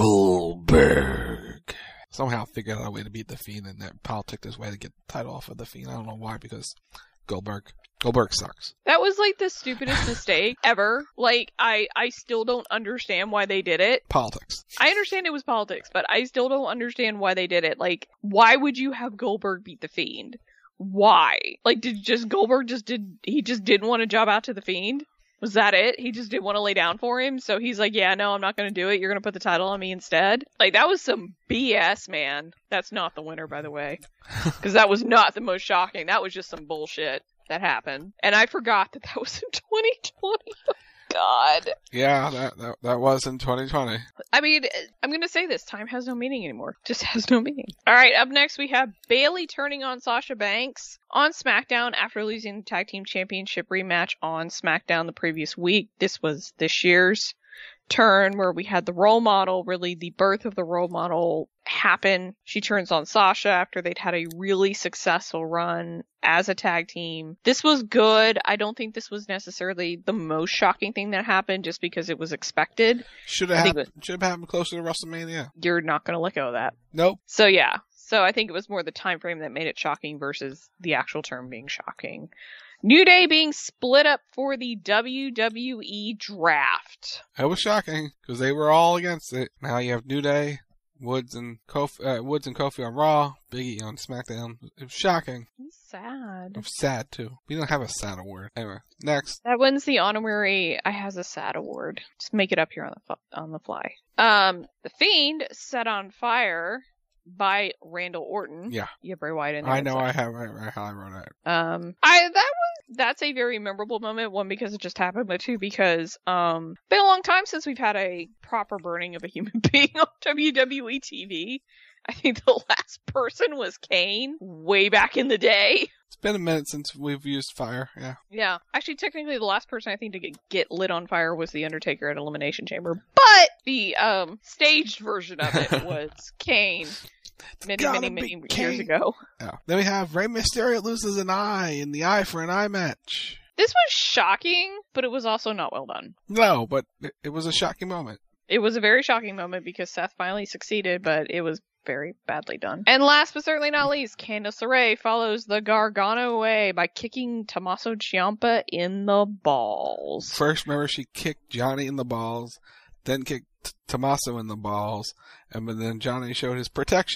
Goldberg somehow figured out a way to beat The Fiend, and that politicked his way to get the title off of The Fiend. I don't know why, because Goldberg sucks. That was like the stupidest mistake ever. Like, I still don't understand why they did it. Politics. I understand it was politics, but I still don't understand why they did it. Like, why would you have Goldberg beat The Fiend? Why? Like, Goldberg didn't want to job out to The Fiend? Was that it? He just didn't want to lay down for him, so he's like, yeah, no, I'm not going to do it. You're going to put the title on me instead? Like, that was some BS, man. That's not the winner, by the way. Because that was not the most shocking. That was just some bullshit that happened. And I forgot that was in 2020. God. Yeah, that was in 2020. I mean, I'm going to say this. Time has no meaning anymore. Just has no meaning. All right, up next we have Bayley turning on Sasha Banks on SmackDown after losing the Tag Team Championship rematch on SmackDown the previous week. This was this year's turn where we had the role model, really the birth of the role model happen. She turns on Sasha after they'd had a really successful run as a tag team. This was good. I don't think this was necessarily the most shocking thing that happened, just because it was expected. Should have happened closer to WrestleMania. You're not going to let go of that. Nope. So yeah. So I think it was more the time frame that made it shocking versus the actual term being shocking. New Day being split up for the WWE draft. It was shocking because they were all against it. Now you have New Day, Woods and Kofi on Raw, Big E on SmackDown. It was shocking. It's sad. It was sad too. We don't have a sad award. Anyway, next. That wins the honorary I has a sad award. Just make it up here on the fly. The Fiend set on fire by Randall Orton. Yeah. You have Bray Wyatt in there. I know I wrote it. That's a very memorable moment. One, because it just happened, but two, because been a long time since we've had a proper burning of a human being on WWE TV. I think the last person was Kane, way back in the day. It's been a minute since we've used fire, yeah. Yeah. Actually, technically, the last person I think to get lit on fire was The Undertaker at Elimination Chamber. But the staged version of it was Kane. Many years ago. Yeah. Then we have Rey Mysterio loses an eye in the eye for an eye match. This was shocking, but it was also not well done. No, but it was a shocking moment. It was a very shocking moment because Seth finally succeeded, but it was very badly done. And last but certainly not least, Candice LeRae follows the Gargano way by kicking Tommaso Ciampa in the balls. First, remember, she kicked Johnny in the balls, then kicked Tommaso in the balls, and then Johnny showed his protection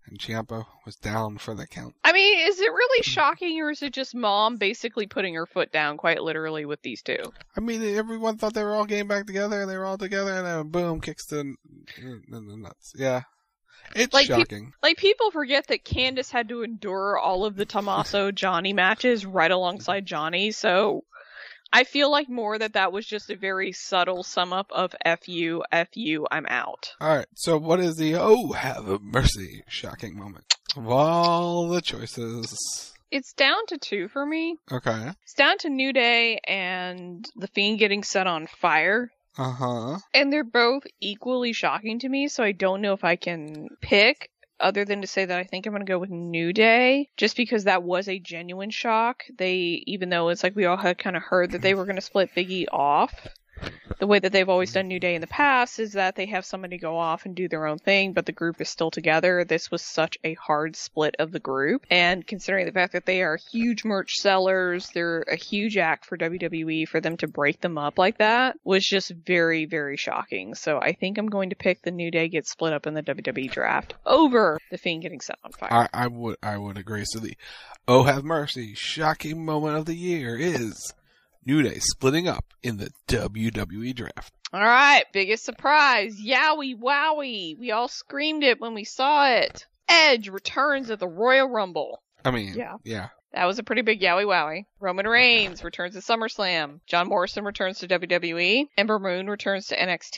and Ciampa was down for the count. I mean, is it really shocking, or is it just Mom basically putting her foot down quite literally with these two? I mean, everyone thought they were all getting back together, and they were all together, and then boom, kicks the nuts. Yeah. It's shocking. People forget that Candice had to endure all of the Tommaso Johnny matches right alongside Johnny, so I feel like more that was just a very subtle sum up of F you, I'm out. Alright, so what is the have mercy shocking moment of all the choices? It's down to 2 for me. Okay. It's down to New Day and The Fiend getting set on fire. Uh-huh. And they're both equally shocking to me, so I don't know if I can pick, other than to say that I think I'm going to go with New Day, just because that was a genuine shock. Even though it's like we all had kind of heard that they were going to split Big E off, the way that they've always done New Day in the past is that they have somebody go off and do their own thing, but the group is still together. This was such a hard split of the group, and considering the fact that they are huge merch sellers, they're a huge act for WWE, for them to break them up like that was just very, very shocking. So I think I'm going to pick the New Day get split up in the WWE draft over the Fiend getting set on fire. I would agree. So the have mercy shocking moment of the year is New Day splitting up in the WWE draft. Alright, biggest surprise. Yowie wowie. We all screamed it when we saw it. Edge returns at the Royal Rumble. I mean, yeah. That was a pretty big yowie wowie. Roman Reigns returns to SummerSlam. John Morrison returns to WWE. Ember Moon returns to NXT.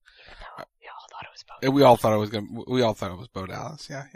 We all thought it was Bo Dallas. Yeah.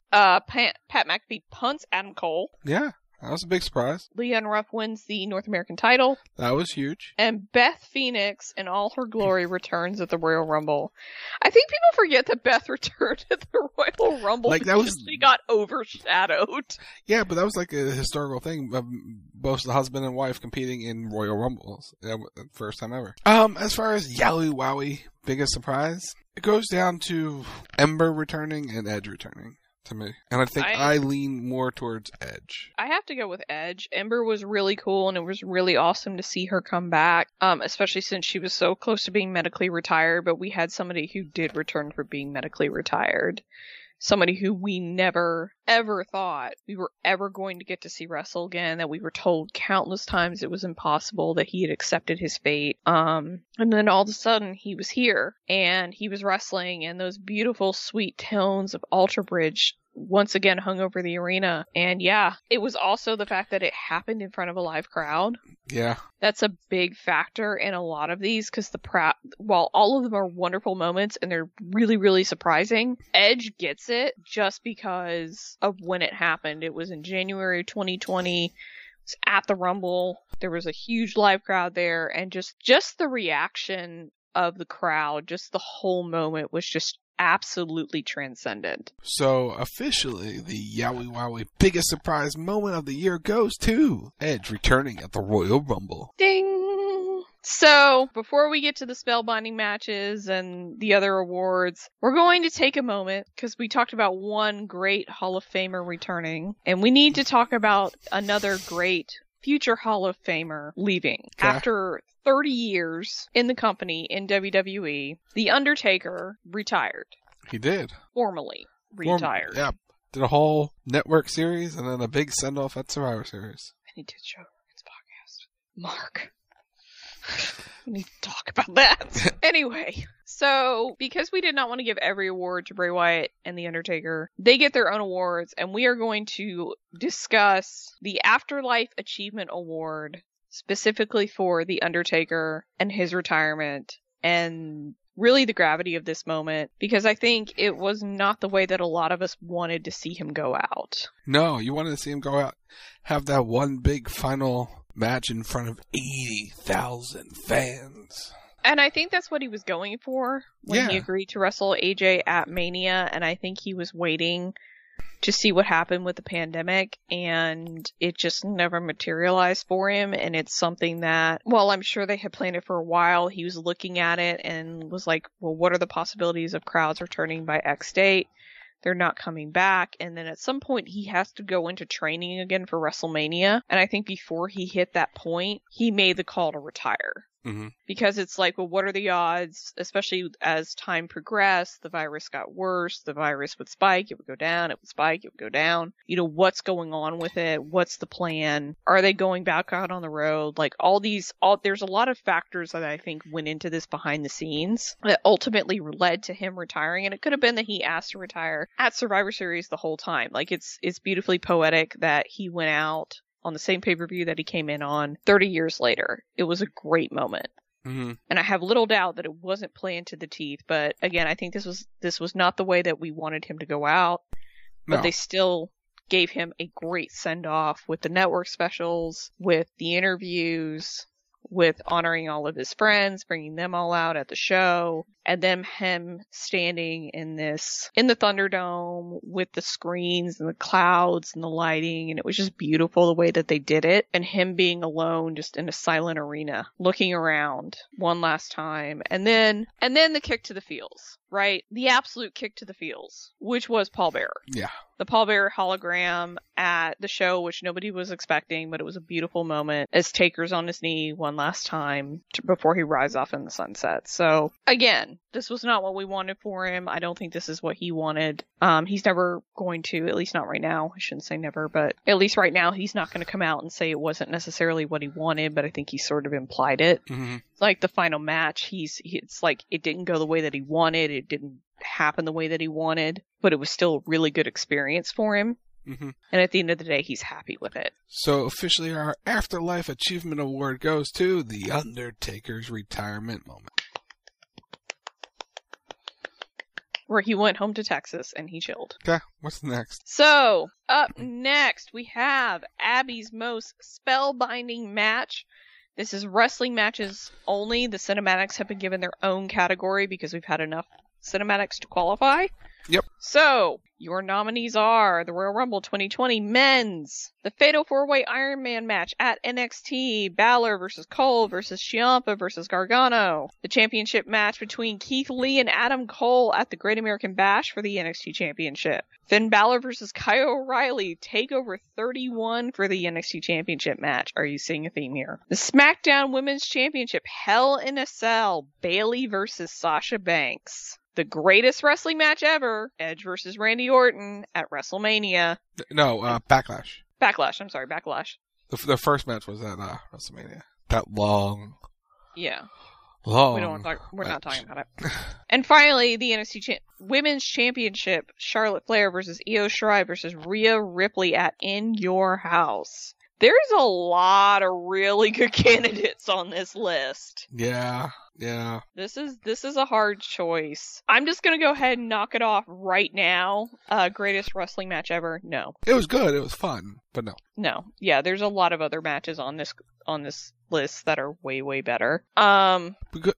Pat McAfee punts Adam Cole. Yeah. That was a big surprise. Leon Ruff wins the North American title. That was huge. And Beth Phoenix, in all her glory, returns at the Royal Rumble. I think people forget that Beth returned at the Royal Rumble because she got overshadowed. Yeah, but that was like a historical thing. Both the husband and wife competing in Royal Rumbles. First time ever. As far as Yowie Wowie, biggest surprise, it goes down to Ember returning and Edge returning. To me. And I think I lean more towards Edge. I have to go with Edge. Ember was really cool, and it was really awesome to see her come back, especially since she was so close to being medically retired, but we had somebody who did return for being medically retired. Somebody who we never, ever thought we were ever going to get to see wrestle again, that we were told countless times it was impossible, that he had accepted his fate. And then all of a sudden he was here, and he was wrestling, and those beautiful, sweet tones of Alter Bridge once again hung over the arena. And yeah, it was also the fact that it happened in front of a live crowd. Yeah. That's a big factor in a lot of these, because while all of them are wonderful moments and they're really, really surprising, Edge gets it just because of when it happened. It was in January 2020. It was at the Rumble. There was a huge live crowd there, and just the reaction of the crowd, just the whole moment was just absolutely transcendent. So officially, the Yowie Wowie biggest surprise moment of the year goes to Edge returning at the Royal Rumble. Ding! So, before we get to the spellbinding matches and the other awards, we're going to take a moment, because we talked about one great Hall of Famer returning, and we need to talk about another great future Hall of Famer leaving. Okay. After 30 years in the company in WWE, The Undertaker retired. He did. Formally retired. Yeah. Did a whole network series and then a big send-off at Survivor Series. And he did Joe Rogan's podcast. Mark. We need to talk about that. Anyway, so because we did not want to give every award to Bray Wyatt and The Undertaker, they get their own awards, and we are going to discuss the Afterlife Achievement Award specifically for The Undertaker and his retirement, and really the gravity of this moment, because I think it was not the way that a lot of us wanted to see him go out. No, you wanted to see him go out, have that one big final match in front of 80,000 fans. And I think that's what he was going for when he agreed to wrestle AJ at Mania, and I think he was waiting to see what happened with the pandemic, and it just never materialized for him. And it's something that, well, I'm sure they had planned it for a while. He was looking at it and was like, well, what are the possibilities of crowds returning by X date? They're not coming back. And then at some point he has to go into training again for WrestleMania. And I think before he hit that point, he made the call to retire. Because it's like, well, what are the odds? Especially as time progressed, the virus got worse. The virus would spike, it would go down, it would spike, it would go down. You know, what's going on with it? What's the plan? Are they going back out on the road? Like there's a lot of factors that I think went into this behind the scenes that ultimately led to him retiring. And it could have been that he asked to retire at Survivor Series the whole time. Like it's beautifully poetic that he went out on the same pay-per-view that he came in on 30 years later. It was a great moment. And I have little doubt that it wasn't planned to the teeth. But again, I think this was not the way that we wanted him to go out. But they still gave him a great send-off with the network specials, with the interviews, with honoring all of his friends, bringing them all out at the show, and then him standing in the Thunderdome with the screens and the clouds and the lighting, and it was just beautiful the way that they did it, and him being alone just in a silent arena, looking around one last time, and then the kick to the feels, right? The absolute kick to the feels, which was Paul Bearer. Yeah. The Paul Bearer hologram at the show, which nobody was expecting, but it was a beautiful moment as Taker's on his knee one last time before he rides off in the sunset. So again, this was not what we wanted for him. I don't think this is what he wanted. He's never going to, at least not right now. I shouldn't say never, but at least right now, he's not going to come out and say it wasn't necessarily what he wanted, but I think he sort of implied it. Like the final match, it's like it didn't go the way that he wanted. It didn't happen the way that he wanted, but it was still a really good experience for him. And at the end of the day, he's happy with it. So officially, our Afterlife Achievement Award goes to The Undertaker's retirement moment, where he went home to Texas and he chilled. Okay, what's next? So, up next, we have Abby's most spellbinding match. This is wrestling matches only. The cinematics have been given their own category because we've had enough cinematics to qualify. Yep. So, your nominees are the Royal Rumble 2020 Men's, the Fatal 4-Way Iron Man match at NXT, Balor versus Cole versus Ciampa versus Gargano, the championship match between Keith Lee and Adam Cole at the Great American Bash for the NXT Championship, Finn Balor versus Kyle O'Reilly, TakeOver 31 for the NXT Championship match. Are you seeing a theme here? The SmackDown Women's Championship, Hell in a Cell, Bayley versus Sasha Banks. The greatest wrestling match ever, Edge versus Randy Orton at WrestleMania. No, Backlash. Backlash. The first match was at WrestleMania. That long. Yeah. Long. We don't want to talk. We're not talking about it. And finally, the NXT Women's Championship, Charlotte Flair versus Io Shirai versus Rhea Ripley at In Your House. There's a lot of really good candidates on this list. Yeah. This is a hard choice. I'm just gonna go ahead and knock it off right now. Greatest wrestling match ever? No. It was good. It was fun, but no. No. Yeah, there's a lot of other matches on this list that are way, way better. To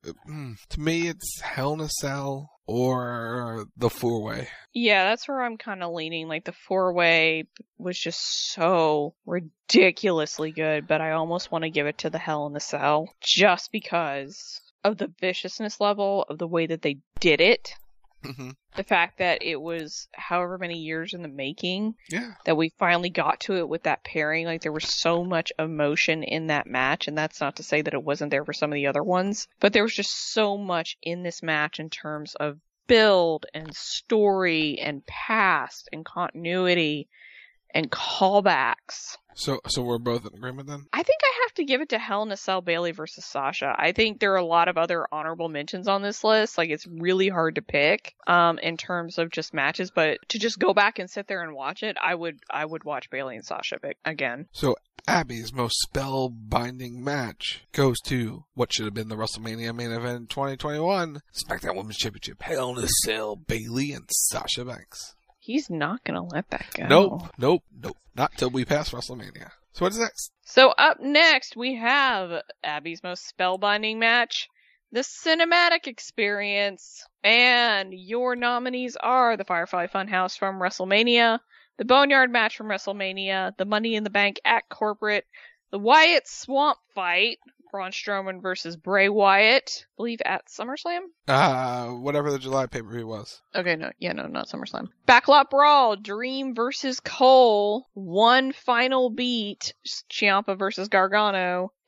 me, it's Hell in a Cell or the 4-Way. Yeah, that's where I'm kind of leaning. Like, the 4-Way was just so ridiculously good, but I almost want to give it to the Hell in a Cell just because of the viciousness level of the way that they did it. The fact that it was however many years in the making, that we finally got to it with that pairing. Like, there was so much emotion in that match, and that's not to say that it wasn't there for some of the other ones, but there was just so much in this match in terms of build and story and past and continuity and callbacks. So we're both in agreement then? I think I have to give it to Hell in a Cell, Bayley versus Sasha. I think there are a lot of other honorable mentions on this list. Like, it's really hard to pick in terms of just matches, but to just go back and sit there and watch it, I would watch Bayley and Sasha again. So Abby's most spellbinding match goes to what should have been the WrestleMania main event in 2021, SmackDown Women's Championship, Hell in a Cell, Bayley and Sasha Banks. He's not going to let that go. Nope. Not till we pass WrestleMania. So what's next? So up next, we have Abby's most spellbinding match, the Cinematic Experience. And your nominees are the Firefly Funhouse from WrestleMania, the Boneyard match from WrestleMania, the Money in the Bank at Corporate, the Wyatt Swamp Fight, Braun Strowman versus Bray Wyatt, I believe at SummerSlam? Whatever the July pay-per-view was. Okay, not SummerSlam. Backlot Brawl, Dream versus Cole, One Final Beat, Ciampa versus Gargano,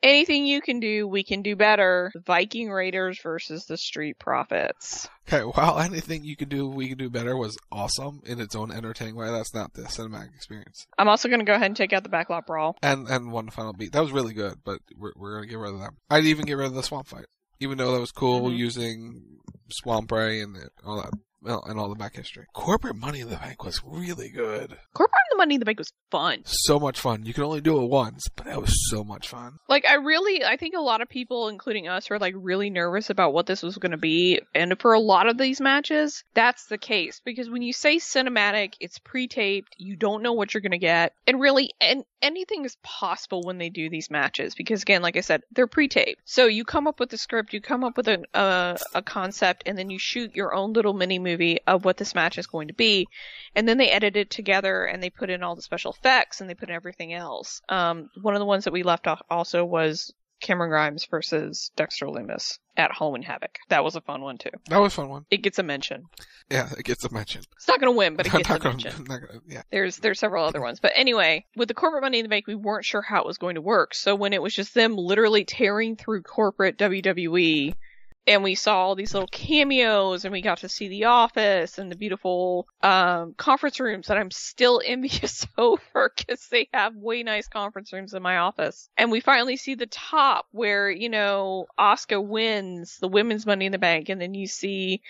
Anything you can do, we can do better. Viking Raiders versus the Street Profits. Okay, while anything you can do, we can do better was awesome in its own entertaining way. That's not the cinematic experience. I'm also going to go ahead and take out the Backlot Brawl. And one final beat. That was really good, but we're going to get rid of that. I'd even get rid of the swamp fight. Even though that was cool using Swamp Ray and all that. Well, and all the back history. Corporate Money in the Bank was really good. Corporate Money in the Bank was fun. So much fun. You can only do it once, but that was so much fun. Like, I think a lot of people, including us, were like really nervous about what this was going to be. And for a lot of these matches, that's the case. Because when you say cinematic, it's pre-taped, you don't know what you're going to get. And really, anything is possible when they do these matches. Because again, like I said, they're pre-taped. So you come up with the script, you come up with a concept, and then you shoot your own little mini movie of what this match is going to be, and then they edit it together and they put in all the special effects and they put in everything else. One of the ones that we left off also was Cameron Grimes versus Dexter Lumis at Halloween Havoc. That was a fun one too. That was a fun one. It gets a mention. Yeah, it gets a mention. It's not going to win, but it gets a mention. Yeah. There's several other ones. But anyway, with the Corporate Money in the Bank, we weren't sure how it was going to work. So when it was just them literally tearing through corporate WWE, and we saw all these little cameos, and we got to see The Office and the beautiful conference rooms that I'm still envious over because they have way nice conference rooms in my office. And we finally see the top where, Asuka wins the women's Money in the Bank, and then you see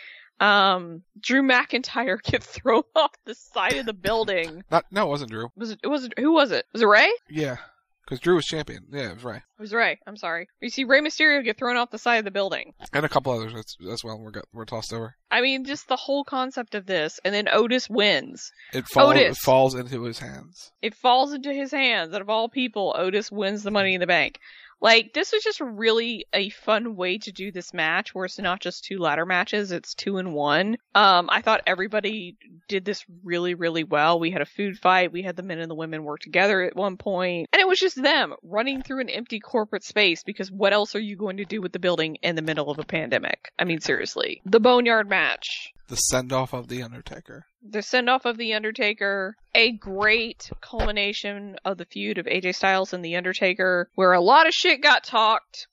Drew McIntyre get thrown off the side of the building. No, it wasn't Drew. Who was it? Was it Ray? Yeah. Because Drew was champion. Yeah, it was Ray. It was Ray. I'm sorry. You see Rey Mysterio get thrown off the side of the building. And a couple others as well were tossed over. I mean, just the whole concept of this. And then Otis wins. It falls into his hands. It falls into his hands. Out of all people, Otis wins the Money in the Bank. Like, this was just really a fun way to do this match, where it's not just 2 ladder matches, it's 2 in 1. I thought everybody did this really, really well. We had a food fight, we had the men and the women work together at one point, and it was just them running through an empty corporate space, because what else are you going to do with the building in the middle of a pandemic? I mean, seriously. The Boneyard match. The send-off of The Undertaker. The send-off of The Undertaker. A great culmination of the feud of AJ Styles and The Undertaker, where a lot of shit got talked.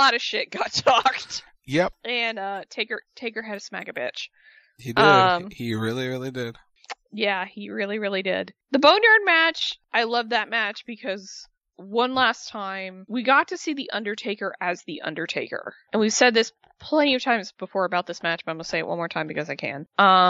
Yep. And Taker had to smack a bitch. He did. He really, really did. Yeah, he really, really did. The Boneyard match, I love that match because one last time, we got to see The Undertaker as The Undertaker. And we've said this plenty of times before about this match, but I'm going to say it one more time because I can.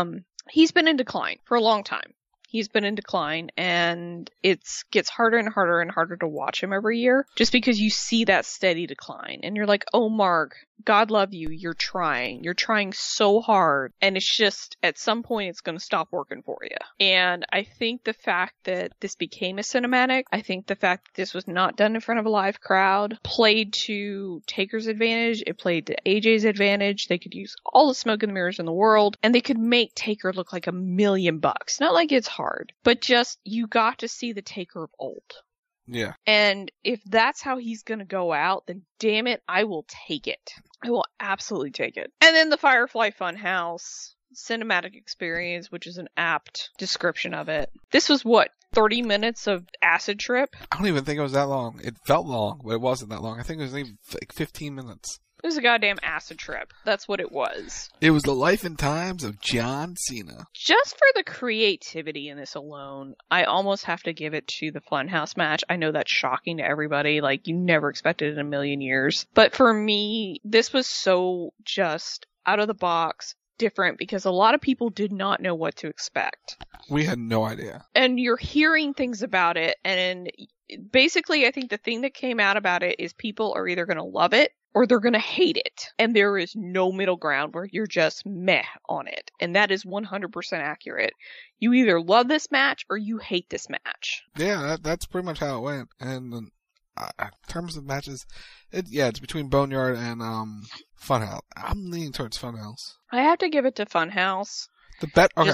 He's been in decline for a long time. He's been in decline, and it gets harder and harder and harder to watch him every year, just because you see that steady decline. And you're like, oh, Mark, God love you, you're trying so hard, and it's just, at some point, it's going to stop working for you. And I think the fact that this became a cinematic, I think the fact that this was not done in front of a live crowd, played to Taker's advantage, it played to AJ's advantage. They could use all the smoke and the mirrors in the world, and they could make Taker look like $1 million. Not like it's hard, but just, you got to see the Taker of old. Yeah. And if that's how he's gonna go out, then damn it, I will take it. I will absolutely take it. And then the Firefly Funhouse cinematic experience, which is an apt description of it. This was 30 minutes of acid trip? I don't even think it was that long. It felt long, but it wasn't that long. I think it was maybe like 15 minutes. It was a goddamn acid trip. That's what it was. It was the life and times of John Cena. Just for the creativity in this alone, I almost have to give it to the Funhouse match. I know that's shocking to everybody. Like, you never expected it in a million years. But for me, this was so just out of the box, different, because a lot of people did not know what to expect. We had no idea. And you're hearing things about it, and basically I think the thing that came out about it is people are either going to love it or they're going to hate it. And there is no middle ground where you're just meh on it. And that is 100% accurate. You either love this match or you hate this match. Yeah, that's pretty much how it went. And in terms of matches, it's between Boneyard and Funhouse. I'm leaning towards Funhouse. I have to give it to Funhouse. The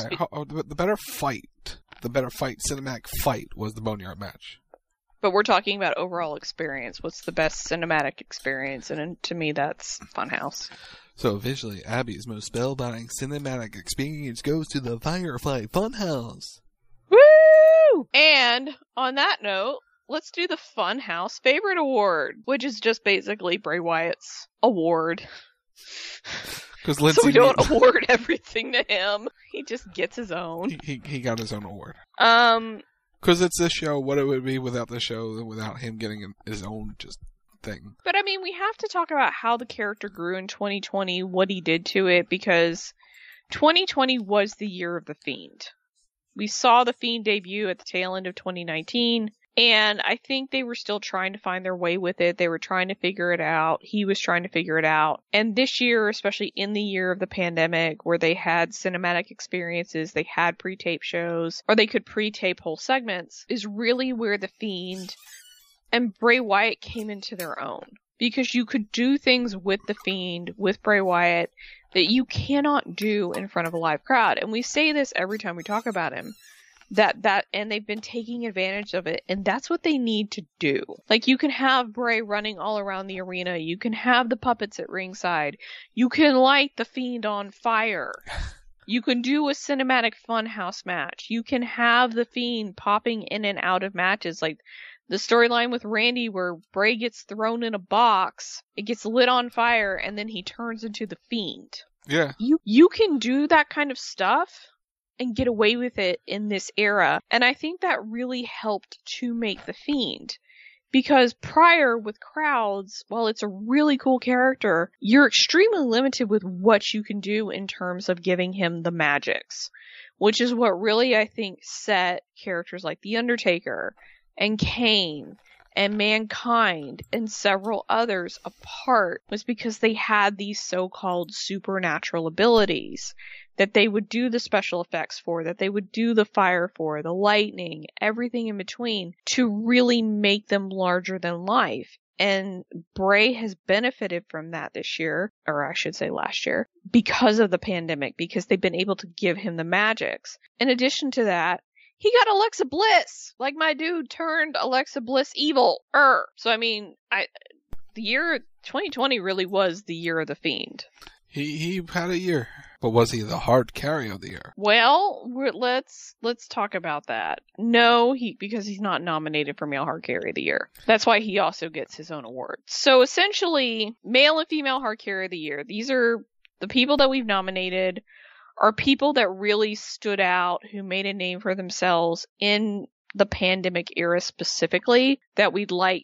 better fight, cinematic fight, was the Boneyard match. But we're talking about overall experience. What's the best cinematic experience? And to me, that's Funhouse. So visually, Abby's most spellbinding cinematic experience goes to the Firefly Funhouse. Woo! And on that note, let's do the Funhouse Favorite Award, which is just basically Bray Wyatt's award. Because Lindsay, so we don't award everything to him. He just gets his own. He got his own award. Because it's this show. What it would be without the show, without him getting his own just thing. But I mean, we have to talk about how the character grew in 2020, what he did to it, because 2020 was the year of The Fiend. We saw The Fiend debut at the tail end of 2019, and I think they were still trying to find their way with it. They were trying to figure it out. He was trying to figure it out. And this year, especially in the year of the pandemic, where they had cinematic experiences, they had pre-tape shows, or they could pre-tape whole segments, is really where The Fiend and Bray Wyatt came into their own. Because you could do things with The Fiend, with Bray Wyatt, that you cannot do in front of a live crowd. And we say this every time we talk about him. And they've been taking advantage of it, and that's what they need to do. Like, you can have Bray running all around the arena, you can have the puppets at ringside, you can light The Fiend on fire, you can do a cinematic Funhouse match, you can have The Fiend popping in and out of matches, like the storyline with Randy where Bray gets thrown in a box, it gets lit on fire, and then he turns into The Fiend. Yeah. You can do that kind of stuff and get away with it in this era. And I think that really helped to make The Fiend. Because prior with crowds, while it's a really cool character, you're extremely limited with what you can do in terms of giving him the magics. Which is what really, I think, set characters like The Undertaker and Kane and Mankind and several others apart, was because they had these so-called supernatural abilities that they would do the special effects for, that they would do the fire for, the lightning, everything in between, to really make them larger than life. And Bray has benefited from that this year, or I should say last year, because of the pandemic, because they've been able to give him the magics. In addition to that, he got Alexa Bliss! Like, my dude turned Alexa Bliss evil. So, I mean, the year 2020 really was the year of The Fiend. He had a year. But was he the hard carry of the year? Well, let's talk about that. No, because he's not nominated for Male Hard Carry of the Year. That's why he also gets his own award. So essentially, Male and Female Hard Carry of the Year. These are the people that we've nominated, are people that really stood out, who made a name for themselves in the pandemic era specifically, that we'd like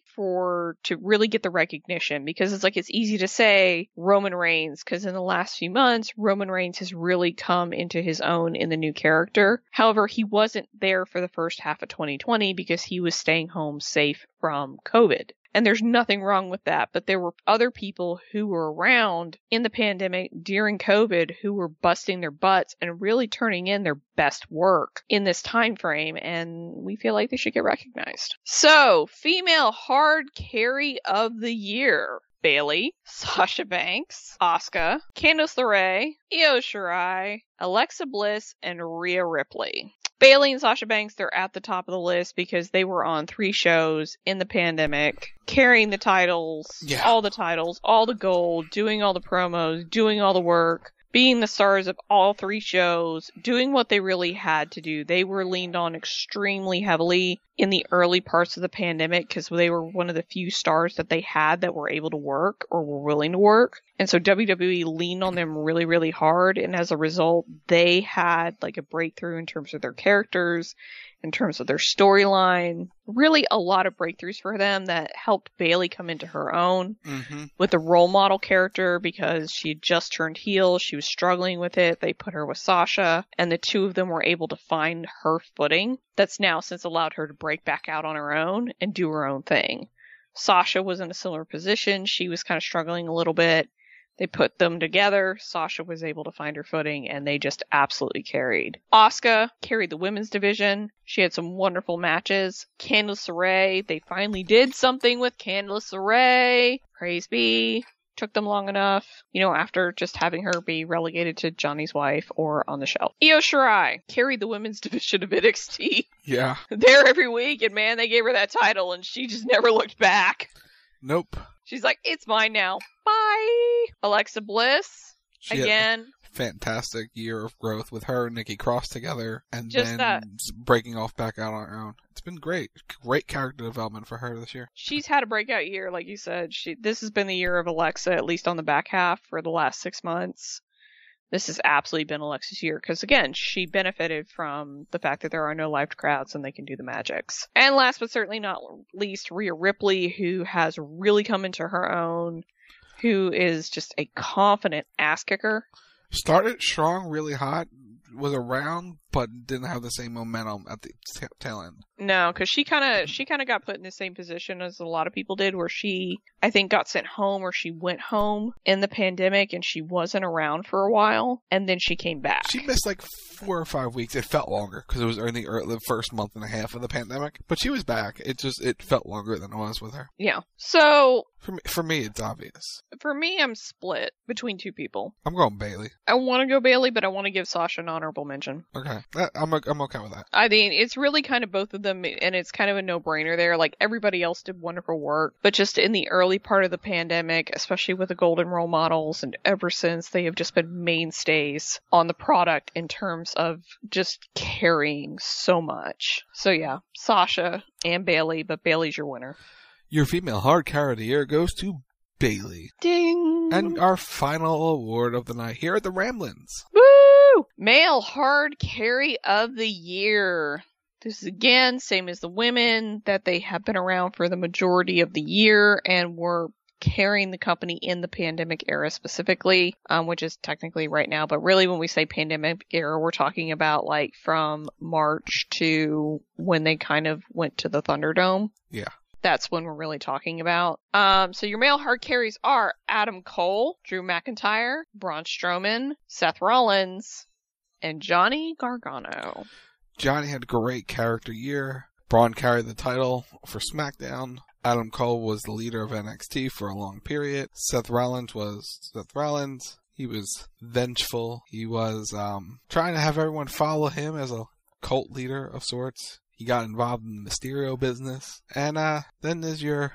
to really get the recognition. Because it's easy to say Roman Reigns, because in the last few months, Roman Reigns has really come into his own in the new character. However, he wasn't there for the first half of 2020 because he was staying home safe from COVID. And there's nothing wrong with that, but there were other people who were around in the pandemic during COVID who were busting their butts and really turning in their best work in this time frame, and we feel like they should get recognized. So, Female Hard Carry of the Year. Bayley, Sasha Banks, Asuka, Candice LeRae, Io Shirai, Alexa Bliss, and Rhea Ripley. Bayley and Sasha Banks, they're at the top of the list because they were on 3 shows in the pandemic, carrying the titles, all the titles, all the gold, doing all the promos, doing all the work, being the stars of all 3 shows, doing what they really had to do. They were leaned on extremely heavily in the early parts of the pandemic because they were one of the few stars that they had that were able to work or were willing to work. And so WWE leaned on them really, really hard. And as a result, they had like a breakthrough in terms of their characters, in terms of their storyline. Really a lot of breakthroughs for them that helped Bayley come into her own with the role model character because she had just turned heel. She was struggling with it. They put her with Sasha, and the two of them were able to find her footing. That's now since allowed her to break back out on her own and do her own thing. Sasha was in a similar position. She was kind of struggling a little bit. They put them together. Sasha was able to find her footing, and they just absolutely carried. Asuka carried the women's division. She had some wonderful matches. Candice LeRae, they finally did something with Candice LeRae. Praise be. Took them long enough, after just having her be relegated to Johnny's wife or on the shelf. Io Shirai carried the women's division of NXT. Yeah. There every week, and man, they gave her that title, and she just never looked back. Nope. She's like, it's mine now. Bye. Alexa Bliss, again. fantastic year of growth with her and Nikki Cross together, and Just then breaking off back out on her own. It's been great. Great character development for her this year. She's had a breakout year, like you said. This has been the year of Alexa, at least on the back half, for the last 6 months. This has absolutely been Alexa's year, because again, she benefited from the fact that there are no live crowds and they can do the magics. And last but certainly not least, Rhea Ripley, who has really come into her own, who is just a confident ass kicker. Started strong, really hot, was around, but didn't have the same momentum at the tail end. No, because she kind of got put in the same position as a lot of people did, where she, I think, got sent home, or she went home in the pandemic and she wasn't around for a while, and then she came back. She missed like 4 or 5 weeks. It felt longer because it was in the first month and a half of the pandemic, but she was back. It felt longer than it was with her. Yeah. So for me, it's obvious. For me, I'm split between two people. I'm going Bayley. I want to go Bayley, but I want to give Sasha an honorable mention. Okay, I'm okay with that. I mean, it's really kind of both of them, and it's kind of a no-brainer there. Like, everybody else did wonderful work, but just in the early part of the pandemic, especially with the Golden Role models, and ever since, they have just been mainstays on the product in terms of just carrying so much. So yeah, Sasha and Bayley, but Bayley's your winner. Your female hard carry of the year goes to Bayley. Ding! And our final award of the night here at the Ramblins. Woo! Male hard carry of the year. This is again, same as the women, that they have been around for the majority of the year and were carrying the company in the pandemic era specifically, which is technically right now, but really when we say pandemic era, we're talking about like from March to when they kind of went to the Thunderdome. Yeah. That's when we're really talking about. So your male hard carries are Adam Cole, Drew McIntyre, Braun Strowman, Seth Rollins, and Johnny Gargano. Johnny had a great character year. Braun carried the title for SmackDown. Adam Cole was the leader of NXT for a long period. Seth Rollins was Seth Rollins. He was vengeful. He was trying to have everyone follow him as a cult leader of sorts. He got involved in the Mysterio business. And then there's your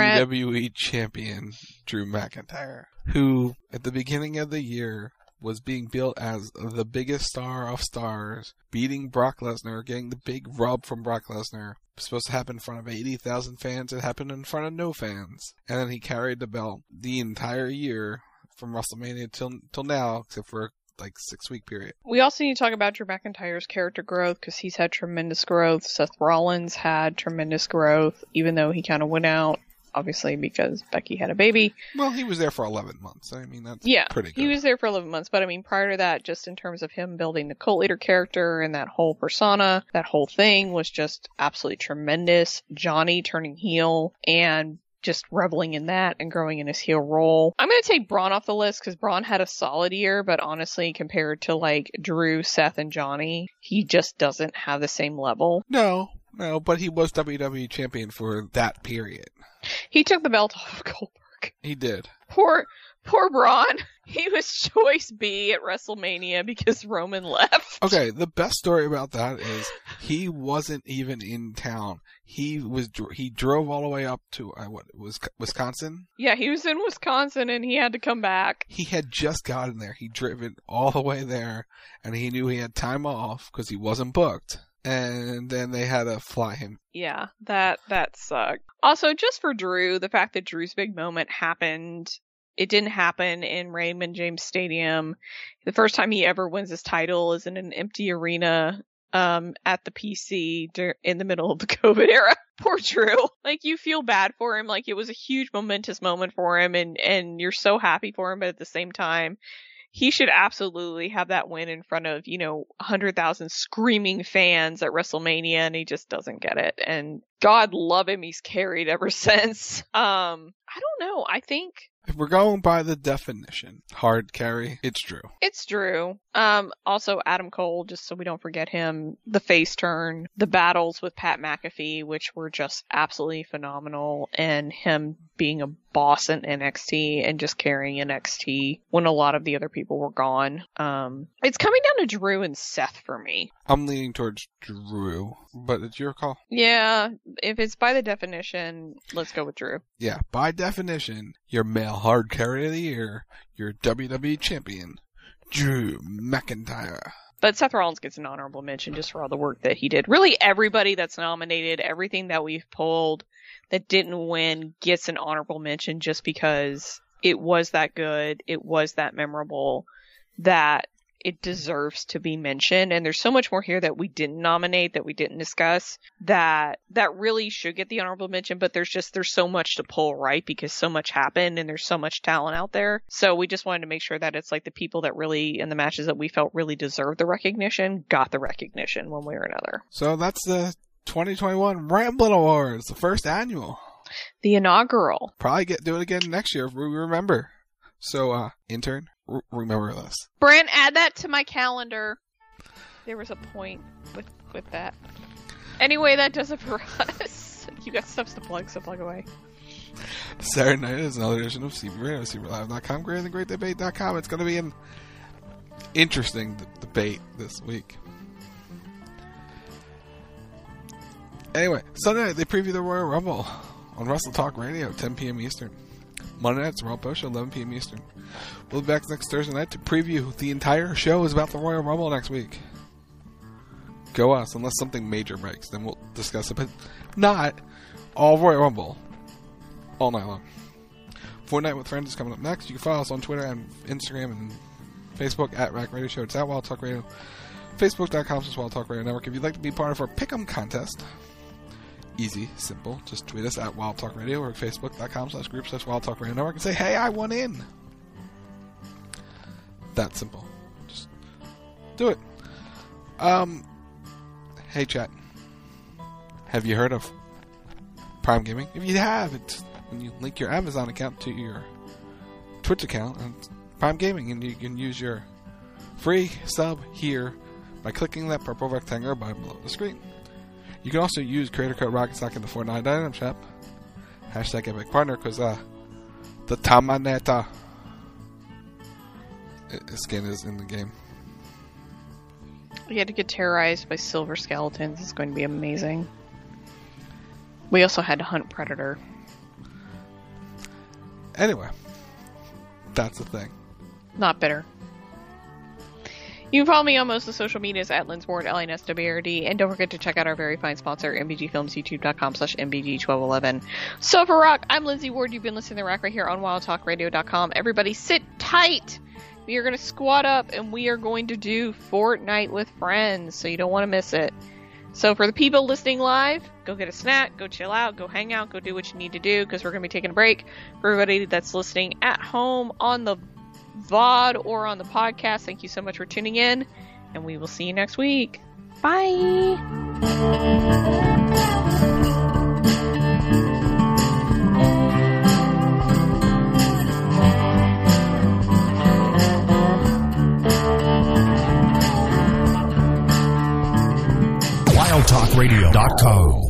WWE champion, Drew McIntyre, who at the beginning of the year was being built as the biggest star of stars, beating Brock Lesnar, getting the big rub from Brock Lesnar. It was supposed to happen in front of 80,000 fans. It happened in front of no fans. And then he carried the belt the entire year from WrestleMania till now, except for like 6-week period. We also need to talk about Drew McIntyre's character growth, because he's had tremendous growth. Seth Rollins had tremendous growth, even though he kind of went out, obviously, because Becky had a baby. Well, he was there for 11 months. I mean, that's pretty good. He was there for 11 months, but I mean, prior to that, just in terms of him building the cult leader character and that whole persona, that whole thing was just absolutely tremendous. Johnny turning heel and just reveling in that and growing in his heel role. I'm going to take Braun off the list because Braun had a solid year, but honestly, compared to like Drew, Seth, and Johnny, he just doesn't have the same level. No, but he was WWE champion for that period. He took the belt off of Goldberg. He did. Poor Braun. He was choice B at WrestleMania because Roman left. Okay, the best story about that is he wasn't even in town. He drove all the way up to Wisconsin? Yeah, he was in Wisconsin and he had to come back. He had just gotten there. He'd driven all the way there and he knew he had time off because he wasn't booked. And then they had to fly him. Yeah, that sucked. Also, just for Drew, the fact that Drew's big moment happened, it didn't happen in Raymond James Stadium. The first time he ever wins his title is in an empty arena at the PC in the middle of the COVID era. Poor Drew. Like, you feel bad for him. Like, it was a huge momentous moment for him, and you're so happy for him, but at the same time, he should absolutely have that win in front of, 100,000 screaming fans at WrestleMania, and he just doesn't get it. And God love him, he's carried ever since. I don't know. I think if we're going by the definition, hard carry, it's Drew. It's Drew. Also Adam Cole, just so we don't forget him, the face turn, the battles with Pat McAfee, which were just absolutely phenomenal, and him being a boss in NXT and just carrying NXT when a lot of the other people were gone. It's coming down to Drew and Seth for me. I'm leaning towards Drew, but it's your call. Yeah, if it's by the definition, let's go with Drew. Yeah, by definition, your male hard carry of the year, your WWE champion, Drew McIntyre. But Seth Rollins gets an honorable mention just for all the work that he did. Really, everybody that's nominated, everything that we've pulled that didn't win gets an honorable mention just because it was that good, it was that memorable, that it deserves to be mentioned. And there's so much more here that we didn't nominate, that we didn't discuss, that really should get the honorable mention, but there's so much to pull, right? Because so much happened and there's so much talent out there. So we just wanted to make sure that it's like the people that really, in the matches that we felt really deserved the recognition, got the recognition one way or another. So that's the 2021 Ramblin' Awards, the first annual. The inaugural. Probably do it again next year if we remember. So, intern, remember this. Brent, add that to my calendar. There was a point with that. Anyway, that does it for us. You got stuff to plug, so plug away. Saturday night is another edition of CB Radio, CBRlive.com, greaterthangreatdebate.com. It's going to be an interesting debate this week. Anyway, Sunday night they preview the Royal Rumble on Wrestle Talk Radio, 10 p.m. Eastern. Monday night, it's Raw Post Show, 11 p.m. Eastern. We'll be back next Thursday night to preview the entire show is about the Royal Rumble next week. Go us, unless something major breaks, then we'll discuss it. But not all Royal Rumble all night long. Fortnite with Friends is coming up next. You can follow us on Twitter and Instagram and Facebook at Rack Radio Show. It's at Wild Talk Radio. Facebook.com/Wild Talk Radio Network. If you'd like to be part of our Pick'em contest, easy, simple. Just tweet us at Wild Talk Radio or Facebook.com/group/Wild Talk Radio Network and say, hey, I won in. That simple. Just do it. Hey, chat. Have you heard of Prime Gaming? If you have, it's when you link your Amazon account to your Twitch account and Prime Gaming, and you can use your free sub here by clicking that purple rectangular button below the screen. You can also use creator code RocketStock in the Fortnite item shop. Hashtag Epic Partner, because the Tamaneta skin is in the game. We had to get terrorized by silver skeletons. It's going to be amazing. We also had to hunt Predator. Anyway, that's the thing. Not bitter. You can follow me on most of the social medias at Linsward, LINSWRD, and don't forget to check out our very fine sponsor, MBG Films, youtube.com/MBG1211. So for Rock, I'm Lindsay Ward. You've been listening to Rock right here on WildTalkRadio.com. Everybody sit tight. We are going to squat up and we are going to do Fortnite with Friends, so you don't want to miss it. So for the people listening live, go get a snack, go chill out, go hang out, go do what you need to do, because we're going to be taking a break. For everybody that's listening at home on the VOD or on the podcast, thank you so much for tuning in, and we will see you next week. Bye! WildTalkRadio.com